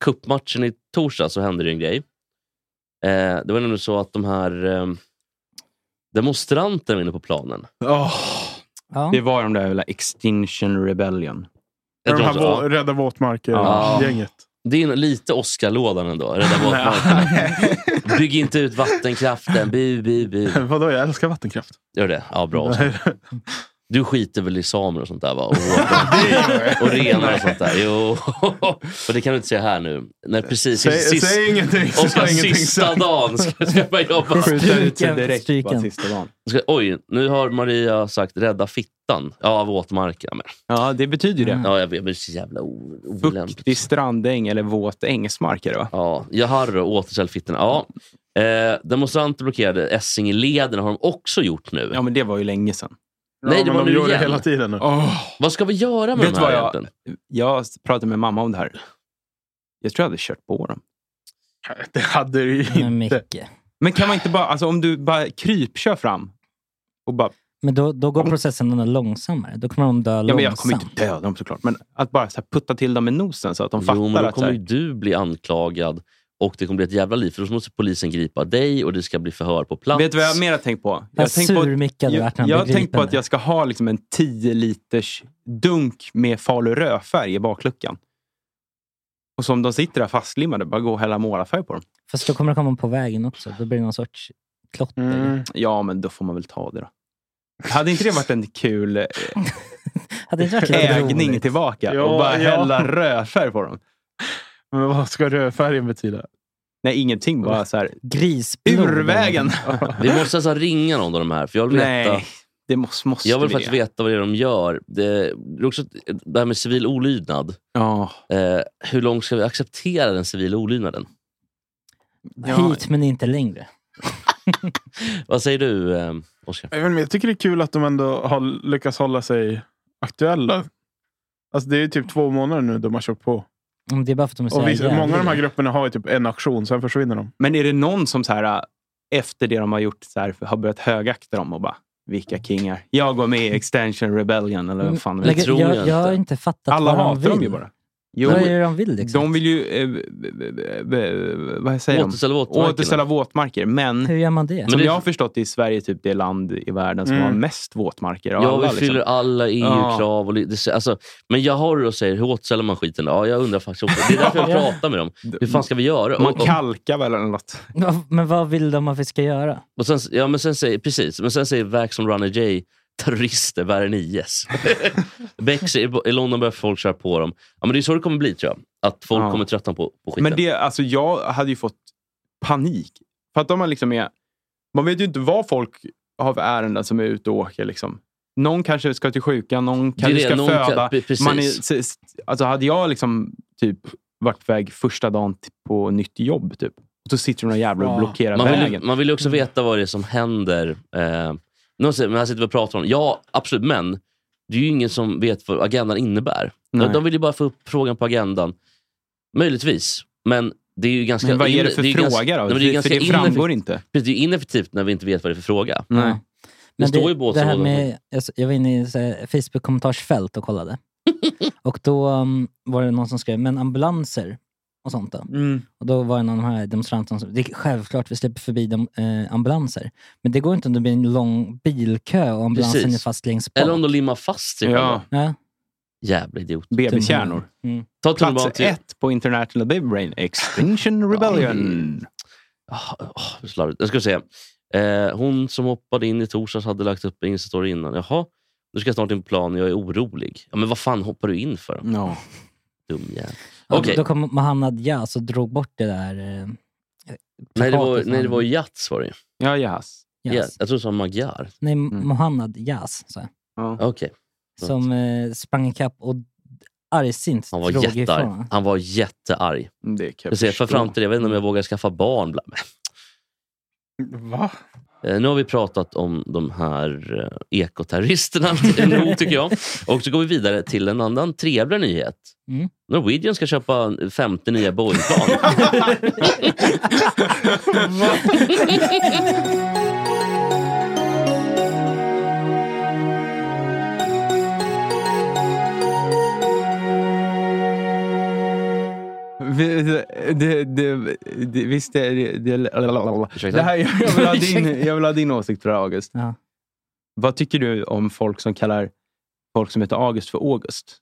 kuppmatchen i torsdag så hände det en grej. Eh, det var nämligen så att de här eh, demonstranterna var inne på planen. Oh, ja. Det var de där jävla Extinction Rebellion. Jag de här vå- Rädda våtmarker-gänget. Ja. Det är lite Oscar-lådan ändå. Rädda våtmarker. Bygg inte ut vattenkraften. Bu, bu, bu. Vadå, jag älskar vattenkraft. Gör det? Ja, bra. Du skiter väl i samer och sånt där, va? Och, och renar och sånt där. Jo. Och det kan du inte säga här nu. När precis säg, sist, säg ingenting. och ska sista dagen ska, ska jag jobba. Skjuta ut sig direkt på sista dagen. Ska, oj, nu har Maria sagt rädda fittan. Ja, våtmarkerna. Men. Ja, det betyder ju det. Ja, jag vet. Det är så jävla olämpligt. Fuktig strandäng eller våt ängsmarker, va? Ja, Jaharro återställ fittorna. Ja. Eh, demonstranter blockerade Essingeleden har de också gjort nu. Ja, men det var ju länge sedan. Ja, Nej, det var de nu gör det igen. hela tiden nu. Oh. Vad ska vi göra med Vet de här jag, egentligen? jag pratade med mamma om det här. Jag tror jag hade kört på dem. Det hade du ju inte. Mycket. Men kan man inte bara, alltså om du bara krypkör fram och bara... Men då, då går processen ändå långsammare. Då kommer de dö långsamt. Ja, men jag kommer inte döda dem såklart. Men att bara så här putta till dem med nosen så att de Jo, fattar men då att... kommer här, ju du bli anklagad och det kommer bli ett jävla liv. För då måste polisen gripa dig och det ska bli förhör på plats. Vet du vad jag mer har tänkt på? Jag, Jag, tänkt på, jag, jag, jag har tänkt på att jag ska ha liksom en tio liters dunk med Falu rödfärg i bakluckan. Och som de sitter där fastlimmade, bara gå och hälla målarfärg på dem. Fast då kommer det komma på vägen också. Då blir det någon sorts klotter. Mm. Ja, men då får man väl ta det då. Hade inte det varit en kul eh, hade inte varit ägning roligt? tillbaka? Ja, och bara ja. hälla rödfärg på dem? Men vad ska rödfärgen betyda? Nej, ingenting. Bara så här... Grisblod. Ur vägen. Vi måste alltså ringa någon av de här. För jag vill veta... Nej, det måste, måste jag vill vi faktiskt det. veta vad det är de gör. Det, det är också det här med civil olydnad. Ja. Eh, hur långt ska vi acceptera den civila olydnaden? Ja. Hit men inte längre. Vad säger du, eh, Oskar? Jag, vet inte, jag tycker det är kul att de ändå har lyckats hålla sig aktuella. Alltså det är ju typ två månader nu de har kört på. Mm, det är bara för att de är så Och vissa, jävliga. många av de här grupperna har ju typ en aktion, sen försvinner de. Men är det någon som så här efter det de har gjort så här, har börjat högakta dem och bara, vilka kingar? Jag går med i Extinction Rebellion eller vad fan. Mm, Jag tror jag, jag, jag har inte. inte fattat Alla vad de hatar vill. dem ju bara. Jo, vad är det de vill liksom? de vill ju eh, b- b- vad säger Återställa de? våtmarkerna. Återställa våtmarker. Men Hur gör man det? som det- jag har förstått det är Sverige typ det land i världen som Mm. har mest våtmarker. av Ja, alla, vi fyller liksom. alla E U-krav. Och li- det, alltså, men jag har och säger, hur återställer man skiten? Ja, jag undrar faktiskt också. Det är därför jag pratar med dem. Hur fan ska vi göra? Man Och, och, kalkar väl eller något. Va- Men vad vill de att vi ska göra? och sen, ja, men sen säger, precis. Men sen säger Vax som Runner J, terrorister värre än I S. Bex i, i London börjar folk köra på dem. Ja, men det är så det kommer bli, tror jag. Att folk Ja. kommer tröttna på, på skiten. Men det, alltså jag hade ju fått panik. För att de har liksom är, man vet ju inte vad folk har för ärenden som är ute och åker liksom. Någon kanske ska till sjukan, någon Det är kanske det, ska någon föda. kan- pre- precis. Man är, s- alltså hade jag liksom typ varit väg första dagen t- på nytt jobb typ. Och så sitter de jävlar och Ja. blockerar man, vill, vägen. man vill ju också veta vad det är som händer. Eh, någon säger, men här sitter vi och pratar om. Ja, absolut, men det är ju ingen som vet vad agendan innebär. Nej. De, de vill ju bara få upp frågan på agendan. Möjligtvis. Men det är ju ganska... Men vad är det in- för ju fråga ganska, då? Nej, men det är för, ganska för det framgår ineffektivt. inte. Precis, det är ju ineffektivt när vi inte vet vad det är för fråga. Nej. Ja. Det Men står ju det, på det här så- med, jag, jag var inne i så här Facebook-kommentarsfält och kollade. Och då um, var det någon som skrev, men ambulanser och sånt då. Mm. Och då var det någon av de här demonstranterna som, det är självklart vi släpper förbi dem, eh, ambulanser. Men det går inte om det blir en lång bilkö och ambulansen Precis. är fast längst bak. Eller om de limmar fast sig Ja. själva. Ja. Jävla idiot. B B-kärnor. Mm. Ta tunnelbanan Plats till... ett på International Baby Brain. Extinction Rebellion. Ah, ah, slarvigt. Jag ska säga. Eh, hon som hoppade in i torsdags hade lagt upp en Insta-story innan. Jaha, nu ska jag snart in på plan. Jag är orolig. Ja, men vad fan hoppar du in för? Ja. Dum jävel. Och Okej. Då kom Mohammad Jas och drog bort det där eh, Nej, det var, plakatet nej, det från- var Jats var det. Ja, yes. Jas. Ja, jag tror det var Magyar. Nej, Mm. Mohammad Jas så. Ja. Okej. Som eh, sprang ikapp och argsint Han var drog jättearg. ifrån. Han var jättearg. Det kan jag Jag ser, för förstå. framtiden, jag vet inte om jag vågar skaffa barn. Bla, bla. Va? Eh, Nu har vi pratat om de här eh, ekoterroristerna nog, tycker jag. Och så går vi vidare till en annan trevlig nyhet. Mm. Norwegian ska köpa femtio nya Boeing-plan. det, det, det, det, visst det, det, det, det här, jag, vill ha din, jag vill ha din åsikt för August. Ja. Vad tycker du om folk som kallar folk som heter August för August?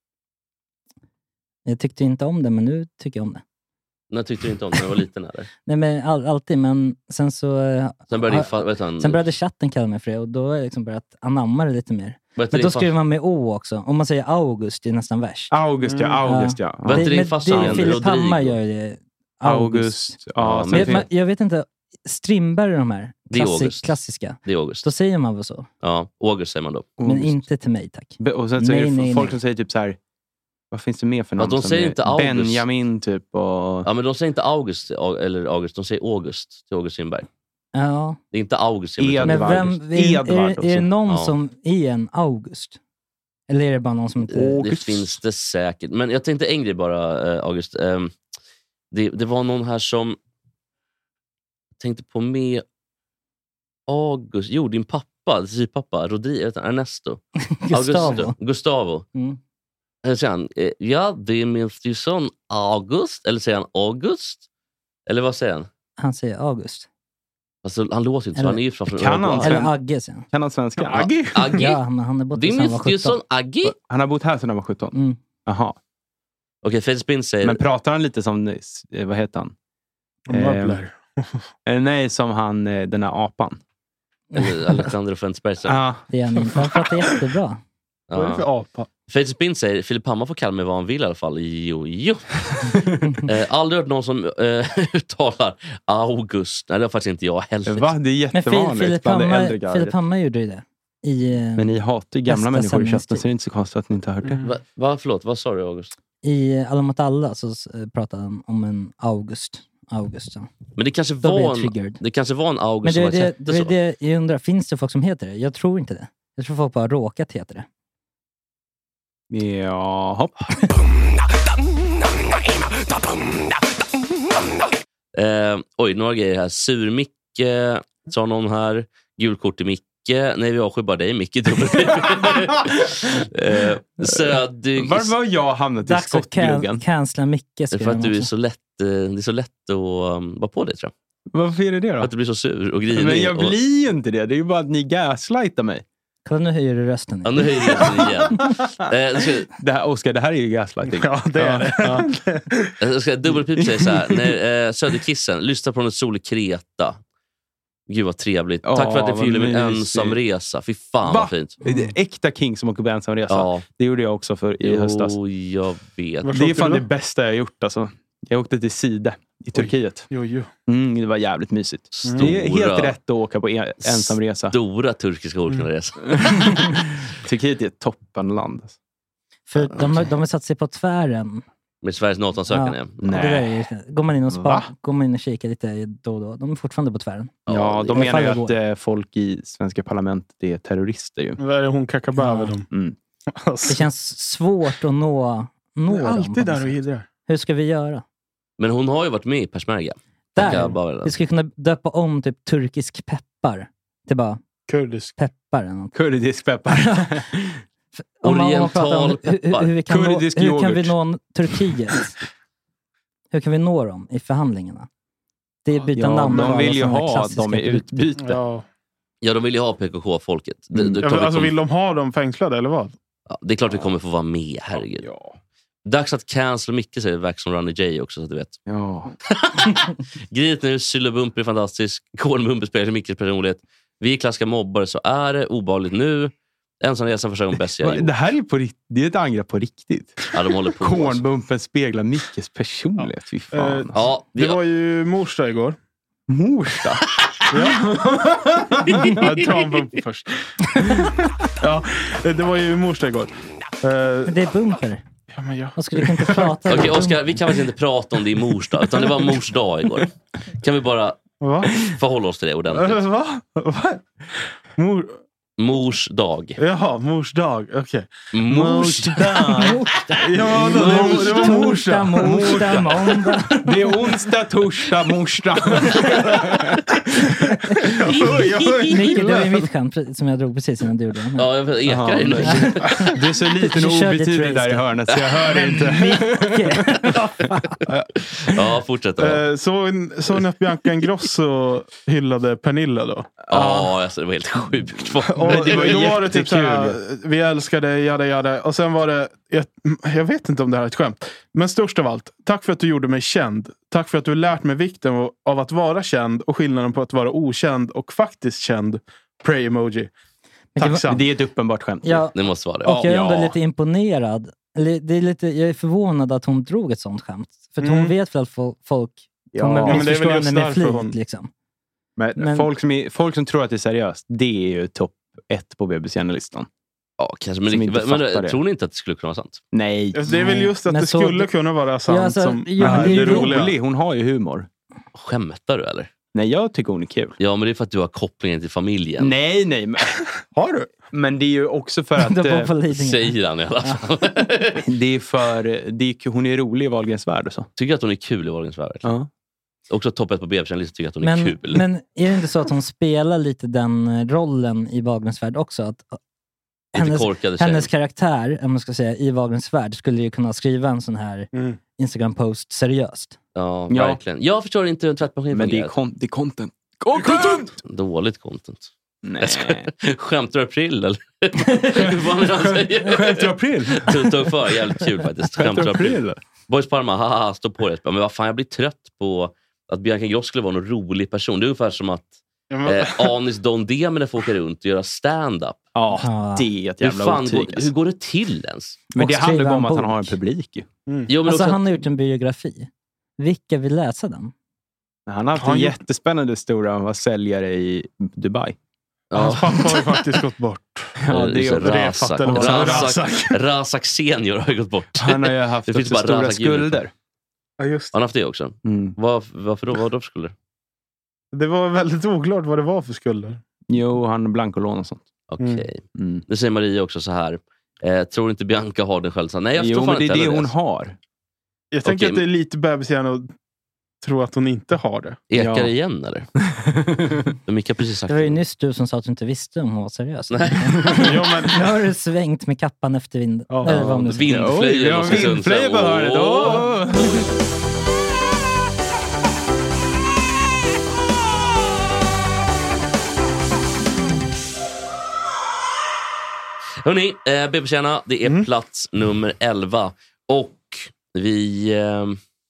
Jag tyckte inte om det, men nu tycker jag om det. När tyckte du inte om det när du var liten eller? Nej, men all, alltid, men sen så... Sen började, ha, din, vet han, sen började chatten kalla mig för det och då har jag liksom börjat anamma det lite mer. Men då skriver man med O också. Om man säger August, det är nästan värst. August, ja. August, ja. Var inte din farsa det, Filip Hammar gör det. August. August. Ja, men jag, jag, jag vet inte, Strindberg och de här det är August. klassiska. Det är August. Då säger man väl så? Ja, August säger man då. Men August. Inte till mig, tack. Be- och sen så nej, är det nej, folk nej. som säger typ så här. Vad finns det mer för namn? Ja, de säger inte August. Benjamin typ. Och... Ja, men de säger inte August eller August. De säger August till August Strindberg. Ja. Det är inte August. Edvard. Men vem, är, är, är, är det någon ja. som är en August? Eller är det bara någon som inte... August. Det finns det säkert. Men jag tänkte en grej bara, äh, August. Ähm, det, det var någon här som... Jag tänkte på med... August. Jo, din pappa. Din pappa. Rodrigo. Ernesto. Gustavo. Augusto. Gustavo. Mm. Säger han, ja, det är min son August. Eller säger han August? Eller vad säger han? Han säger August. Alltså, han låter inte så. Han är ju framför kan han Eller Agge, säger han. Kan han svenska? Ja, Agge? Agge? Ja, men han har bott det är sedan han var sjutton. Son Agge? Han har bott här sedan han var sjutton? Mm. Jaha. Okej, okay, Spin säger... Men pratar han lite som, vad heter han? Möbler. Eh, nej, som han, den här apan. Alexander Fensberg. Ja. Det är han inte. Han pratar jättebra. Ja. Vad är det för apa? Face Spin säger, Filip Hammar får kalla mig vad han vill i alla fall. Jo, jo. eh, aldrig hört någon som eh, uttalar August. Nej, det har faktiskt inte jag heller. Va? Det är jättevanligt. Men Filip Hammar, Filip Hammar gjorde ju det. I, men ni hatar ju gamla människor i chatten, så det är inte så konstigt att ni inte har hört det. Mm. Va, va, förlåt, vad sa du, August? I Alla mot alla så pratade han om en August. August ja. Men det kanske var en, det kanske var en August. Men det, som det, hette det, så. det, jag undrar, finns det folk som heter det? Jag tror inte det. Jag tror folk bara råkat heter det. Ja, hopp. eh, oj, några grejer här. Sur-Micke, sa någon här. Gulkort till Micke. Nej, vi avskyr bara dig, Micke. eh, Södig... Var var jag hamnat i skottgluggen? Dags att cancella Micke. Det är för att du är så lätt, det är så lätt att um, vara på det, tror jag. Varför är det det då? Att du blir så sur och grinig. Men jag och... blir ju inte det. Det är ju bara att ni gaslightar mig. Kolla, nu höjer du rösten. Ja, nu höjer du rösten igen. eh, ska... det här, Oskar, det här är ju gaslighting. Ja, det är det. Ja, ja. Jag ska dubbelpip säga så här. Nej, eh, Söderkissen, lyssna på något solig Kreta. Gud vad trevligt. Oh, tack för att jag fyllde min ensam resa. Fy fan Va? Vad fint. Det är äkta King som åker på ensam resa. Ja. Det gjorde jag också för i jo, höstas. Jag vet. Det är fan det bästa jag har gjort. Alltså. Jag åkte till Side i Turkiet. Jo, jo. Mm, det var jävligt mysigt. Stora, det är helt rätt att åka på en, ensam resa. Stora turkiska mm. resa. Turkiet är ett toppenland. Alltså. För de, de har satt sig på tvären. Med Sveriges NATO-ansökan, ja. Nej. Det där är, går man in och spa, går man in och kikar lite då och då. De är fortfarande på tvären. Ja, ja de menar ju att äh, folk i svenska parlamentet är terrorister ju. Vad är det hon kakaböver dem? Mm. Alltså. Det känns svårt att nå, nå dem. Alltid där och hidrar. Hur ska vi göra? Men hon har ju varit med i Persmerga. Där, bara, vi skulle kunna döpa om typ turkisk peppar till bara kurdisk peppar. Eller något. Kurdisk peppar. Om man, om man pratar om hur, hur, hur, vi kan nå, hur kan vi nå Turkiet? Hur kan vi nå dem i förhandlingarna? Det är byta ja, namn. De vill ju ha dem i utbyte. Ja. ja, de vill ju ha P K K-folket. Mm. Det, det ja, alltså, vill de ha dem fängslade eller vad? Ja, det är klart vi kommer få vara med, herregud. Ja. Dags att cancel Micke, säger Vax som Ronny J också, så att du vet. Ja. Grit nu, Syllabumper är fantastisk. Kornbumper spelar till Mickes personlighet. Vi är klassiska mobbare, så är det obehagligt nu. Ensam resa för sig om bäst jag gjort. Det här är på riktigt. Det är ett angrepp på riktigt. Ja, de håller på. Kornbumpen speglar Mickes personlighet. Fy fan. Uh, ja, det var ju morsdag igår. Morsdag? Ja. Jag tar en bumper först. Ja, det var ju morsdag igår. Uh, det är bumper. Ja, men ja. Oskar, du kan inte prata. Okej, okay, Oskar, vi kan väl inte prata om det i morsdag, utan det var morsdag igår. Kan vi bara Va? förhålla oss till det ordentligt? Va? Va? Mor... Mors dag. Jaha, mors dag. Okej. Okay. Mors dag. Ja, det var, det var mors dag. Morsdag, måndag. Det är onsdag, torsdag, morsdag. Nicke, det var ju mitt skämt som jag drog precis innan du gjorde. Ja, jag ekar in. Du är så liten och obetydlig där i hörnet så jag hör det inte. Ja, fortsätt. Eh, så, så ni att Bianca Ingrosso hyllade Pernilla då? Ja, alltså, det var helt sjukt. Och, det var då var det typ såhär, vi älskar dig, jada jada. Och sen var det, jag, jag vet inte om det här är ett skämt. Men störst av allt, tack för att du gjorde mig känd. Tack för att du har lärt mig vikten av att vara känd och skillnaden på att vara okänd och faktiskt känd. Pray emoji. Tacksam. Det är ett uppenbart skämt. Ja, det måste vara det. Och jag är ändå ja. lite imponerad. Det är lite, jag är förvånad att hon drog ett sånt skämt. För att hon Mm. vet väl att folk Ja, kommer men det är väl missförstå just henne med därför flit. hon- Liksom. Men, Men- folk, som är, folk som tror att det är seriöst, det är ju topp ett på B B C-listan. Ja, kanske. Men, Som det, inte men fattar det. tror ni inte att det skulle kunna vara sant? Nej. Det är väl just att Men det så- skulle kunna vara sant Ja, alltså, som ja, är det är det ju roliga. Rolig, hon har ju humor. Skämtar du eller? Nej, jag tycker hon är kul. Ja, men det är för att du har kopplingen till familjen. Nej, nej. Men, Har du? men det är ju också för att... De var eh, på Lidingö. Säger han i alla fall. det är för... Det är, hon är rolig i Wahlgrens värld och så. Tycker att hon är kul i Wahlgrens värld. Ja. Också toppet på B B-listan tycker att hon Men, är kul. men är det inte så att hon spelar lite den rollen i Wahlgrens värld också? Att Lite hennes, korkade tjej. hennes karaktär, om man ska säga, i Wahlgrens värld skulle ju kunna skriva en sån här Mm. Instagram-post seriöst. Ja, Ja. verkligen. Jag förstår inte hur en tvättmaskin Men det är, fungerar. kon- det är content. Content! Dåligt content. Nej. Skämtar du april eller? Vad är det han säger? Skämtar april? Tog tog för jävligt kul faktiskt. Skämtar du april? april? Boys Parma, haha, stå på det. Men vad fan, jag blir trött på att Bianca Ingrosso skulle vara en rolig person. Det är ungefär som att Ja, men- eh, Anis Don Demine får åka runt och göra stand-up. Ja, Ja. det är ett Hur, jävla fan otyg. går, Alltså. hur går det till ens? Men Och det handlar skriva ju om en att han bok. har en publik ju. Mm. Jo, men Alltså också, han har gjort en biografi. Vilka vill läsa den? Han har haft Har en han gjort- jättespännande historia om att vara säljare i Dubai. Hans ja, pappa har ju faktiskt gått bort. Ja, det är det Razak. fattar vad han- Razak, Razak senior har ju gått bort. Han har ju haft Det finns också bara stora Razak Junior. skulder. Ja, just Han har haft det också. Mm. Var, varför då? Vad då för skulder? det. Det var väldigt oklart vad det var för skulder. Jo, han har blankolån och sånt. Okej. Mm. Mm. Nu säger Maria också så här. Eh, tror inte Bianca har den själv? Nej, jag Jo, tror fan men det är inte det heller hon har. Jag tänker Okej, att det är lite bebishjärna att tro att hon inte har det. Ekar Ja. igen eller? Men Micke har precis sagt Det var ju det. nyss du som sa att du inte visste om hon var seriös. Nej. Ja, men, Nu har du svängt med kappan efter vinden. Ja. Eller vad om du säger. Vindflöjel ja, och så vindflöjel på Sundsvall. hörnet. Åh! Åh! Hörrni, eh, B B-kärna, det är Mm. plats nummer elva. Och vi... Eh,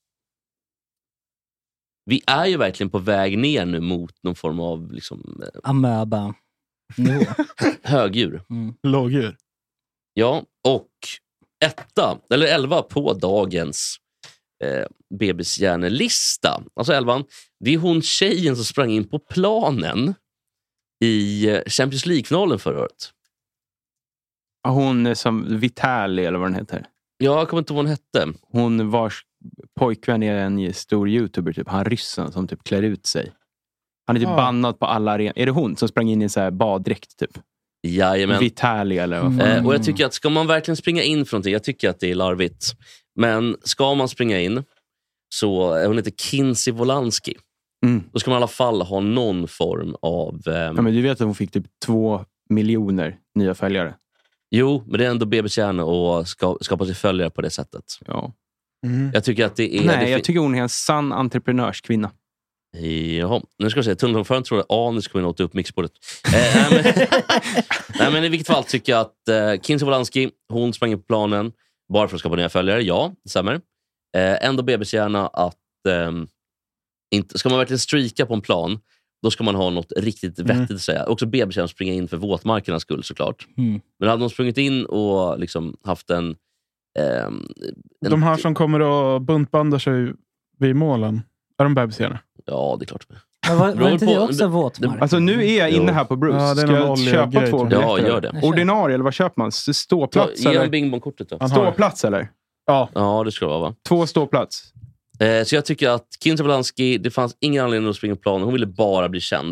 vi är ju verkligen på väg ner nu mot någon form av liksom, eh, Amöba-nivå. högdjur. lågdjur. Ja, och etta, eller elva på dagens eh, B B-hjärnelista. Alltså elvan, det är hon tjejen som sprang in på planen i eh, Champions League-finalen förra året. Hon är som Vitali eller vad den heter. Ja, jag kommer inte ihåg vad hon hette. Hon vars pojkvän är en stor youtuber typ. Han ryssen som typ klär ut sig. Han är typ Ja. bannad på alla arenor. Är det hon som sprang in i en så här baddräkt typ? Jajamän. Vitali eller vad fan. Mm. Eh, och jag tycker att ska man verkligen springa in för någonting, jag tycker att det är larvigt. Men ska man springa in så, eh, hon heter Kinsey Wolanski. Mm. Då ska man i alla fall ha någon form av... ehm, Ja, men du vet att hon fick typ två miljoner nya följare. Jo, men det är ändå B B-kärna och ska, skapa sig följare på det sättet. Ja. Mm. Jag tycker att det är... Nej, det jag fin- tycker hon är en sann entreprenörskvinna. Jaha, nu ska vi se. Tunnelföraren tror att Anis kommer att ta upp mixbordet. Eh, nej, men, nej, men i vilket fall tycker jag att eh, Kinsey Wolanski, hon sprang in på planen bara för att skapa nya följare. Ja, det stämmer. Eh, ändå B B-kärna att ehm, inte, ska man verkligen streaka på en plan, då ska man ha något riktigt Mm. vettigt att säga. Också B B-kärna springa in för våtmarkernas skull såklart. Mm. Men hade de sprungit in och liksom haft en... ehm, en De här som kommer och buntbandar sig vid målen. Är de bebishjärna? Ja, det är klart. Men var, var Beror inte på- det också våtmark? Alltså nu är jag inne Jo. här på Bruce. Ja, det är Ska någon jag oljegrej, köpa två tror jag. biljetter? Ja, gör det. Ordinarie eller vad köper man? Ta, Ståplats ge en eller? bingbongkortet då. Han har det. Ståplats eller? Ja. Ja, det ska det vara, va? Två ståplats. Eh, så jag tycker att Kinsey Wolanski, det fanns ingen anledning att springa på planen. Hon ville bara bli känd.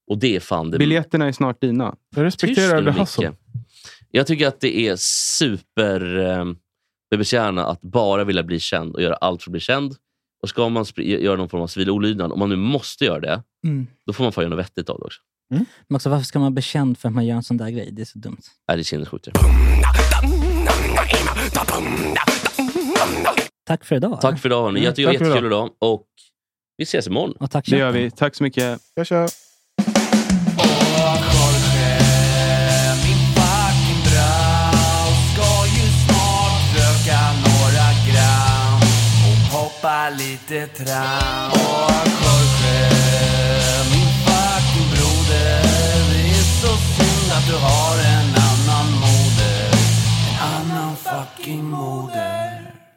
Och det är fan det. Biljetterna är snart dina. Jag respekterar det hustle. Jag tycker att det är super eh, bebeskärna att bara vilja bli känd och göra allt för att bli känd. Och ska man sp- göra någon form av civil olydnad, om man nu måste göra det, mm. då får man få göra något vettigt av det också. Mm. Men också, varför ska man bli känd för att man gör en sån där grej? Det är så dumt. Nej, det är sinnessjukt. Tack för idag. Tack för idag, hörni. Jag tycker det var jättekul idag. Och vi ses imorgon. Och tack, det gör vi. Tack så mycket. Jag kör. Hoppa lite tram. Åh, Jorge, min fucking broder. Det är så synd att du har en annan moder. En annan fucking moder.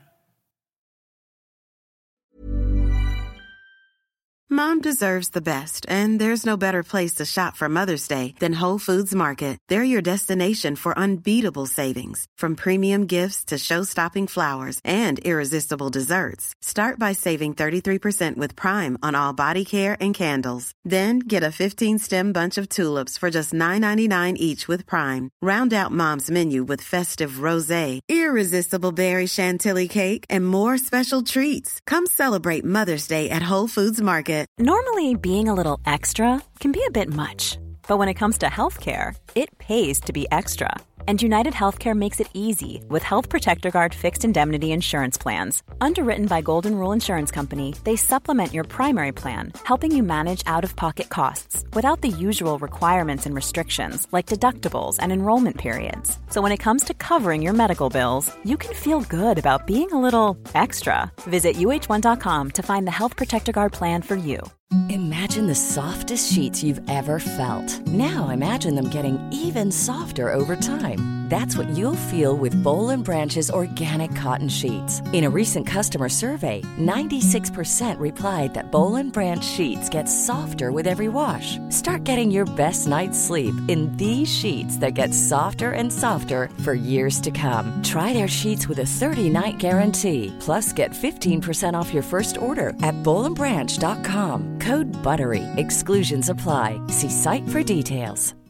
Mom deserves the best, and there's no better place to shop for Mother's Day than Whole Foods Market. They're your destination for unbeatable savings, from premium gifts to show-stopping flowers and irresistible desserts. Start by saving thirty-three percent with Prime on all body care and candles. Then get a fifteen-stem bunch of tulips for just nine ninety-nine each with Prime. Round out Mom's menu with festive rosé, irresistible berry chantilly cake, and more special treats. Come celebrate Mother's Day at Whole Foods Market. Normally, being a little extra can be a bit much, but when it comes to healthcare, it pays to be extra. And United Healthcare makes it easy with Health Protector Guard fixed indemnity insurance plans. Underwritten by Golden Rule Insurance Company, they supplement your primary plan, helping you manage out-of-pocket costs without the usual requirements and restrictions like deductibles and enrollment periods. So when it comes to covering your medical bills, you can feel good about being a little extra. Visit U H one dot com to find the Health Protector Guard plan for you. Imagine the softest sheets you've ever felt. Now imagine them getting even softer over time. That's what you'll feel with Boll and Branch's organic cotton sheets. In a recent customer survey, ninety-six percent replied that Boll and Branch sheets get softer with every wash. Start getting your best night's sleep in these sheets that get softer and softer for years to come. Try their sheets with a thirty-night guarantee. Plus, get fifteen percent off your first order at boll and branch dot com. Code BUTTERY. Exclusions apply. See site for details.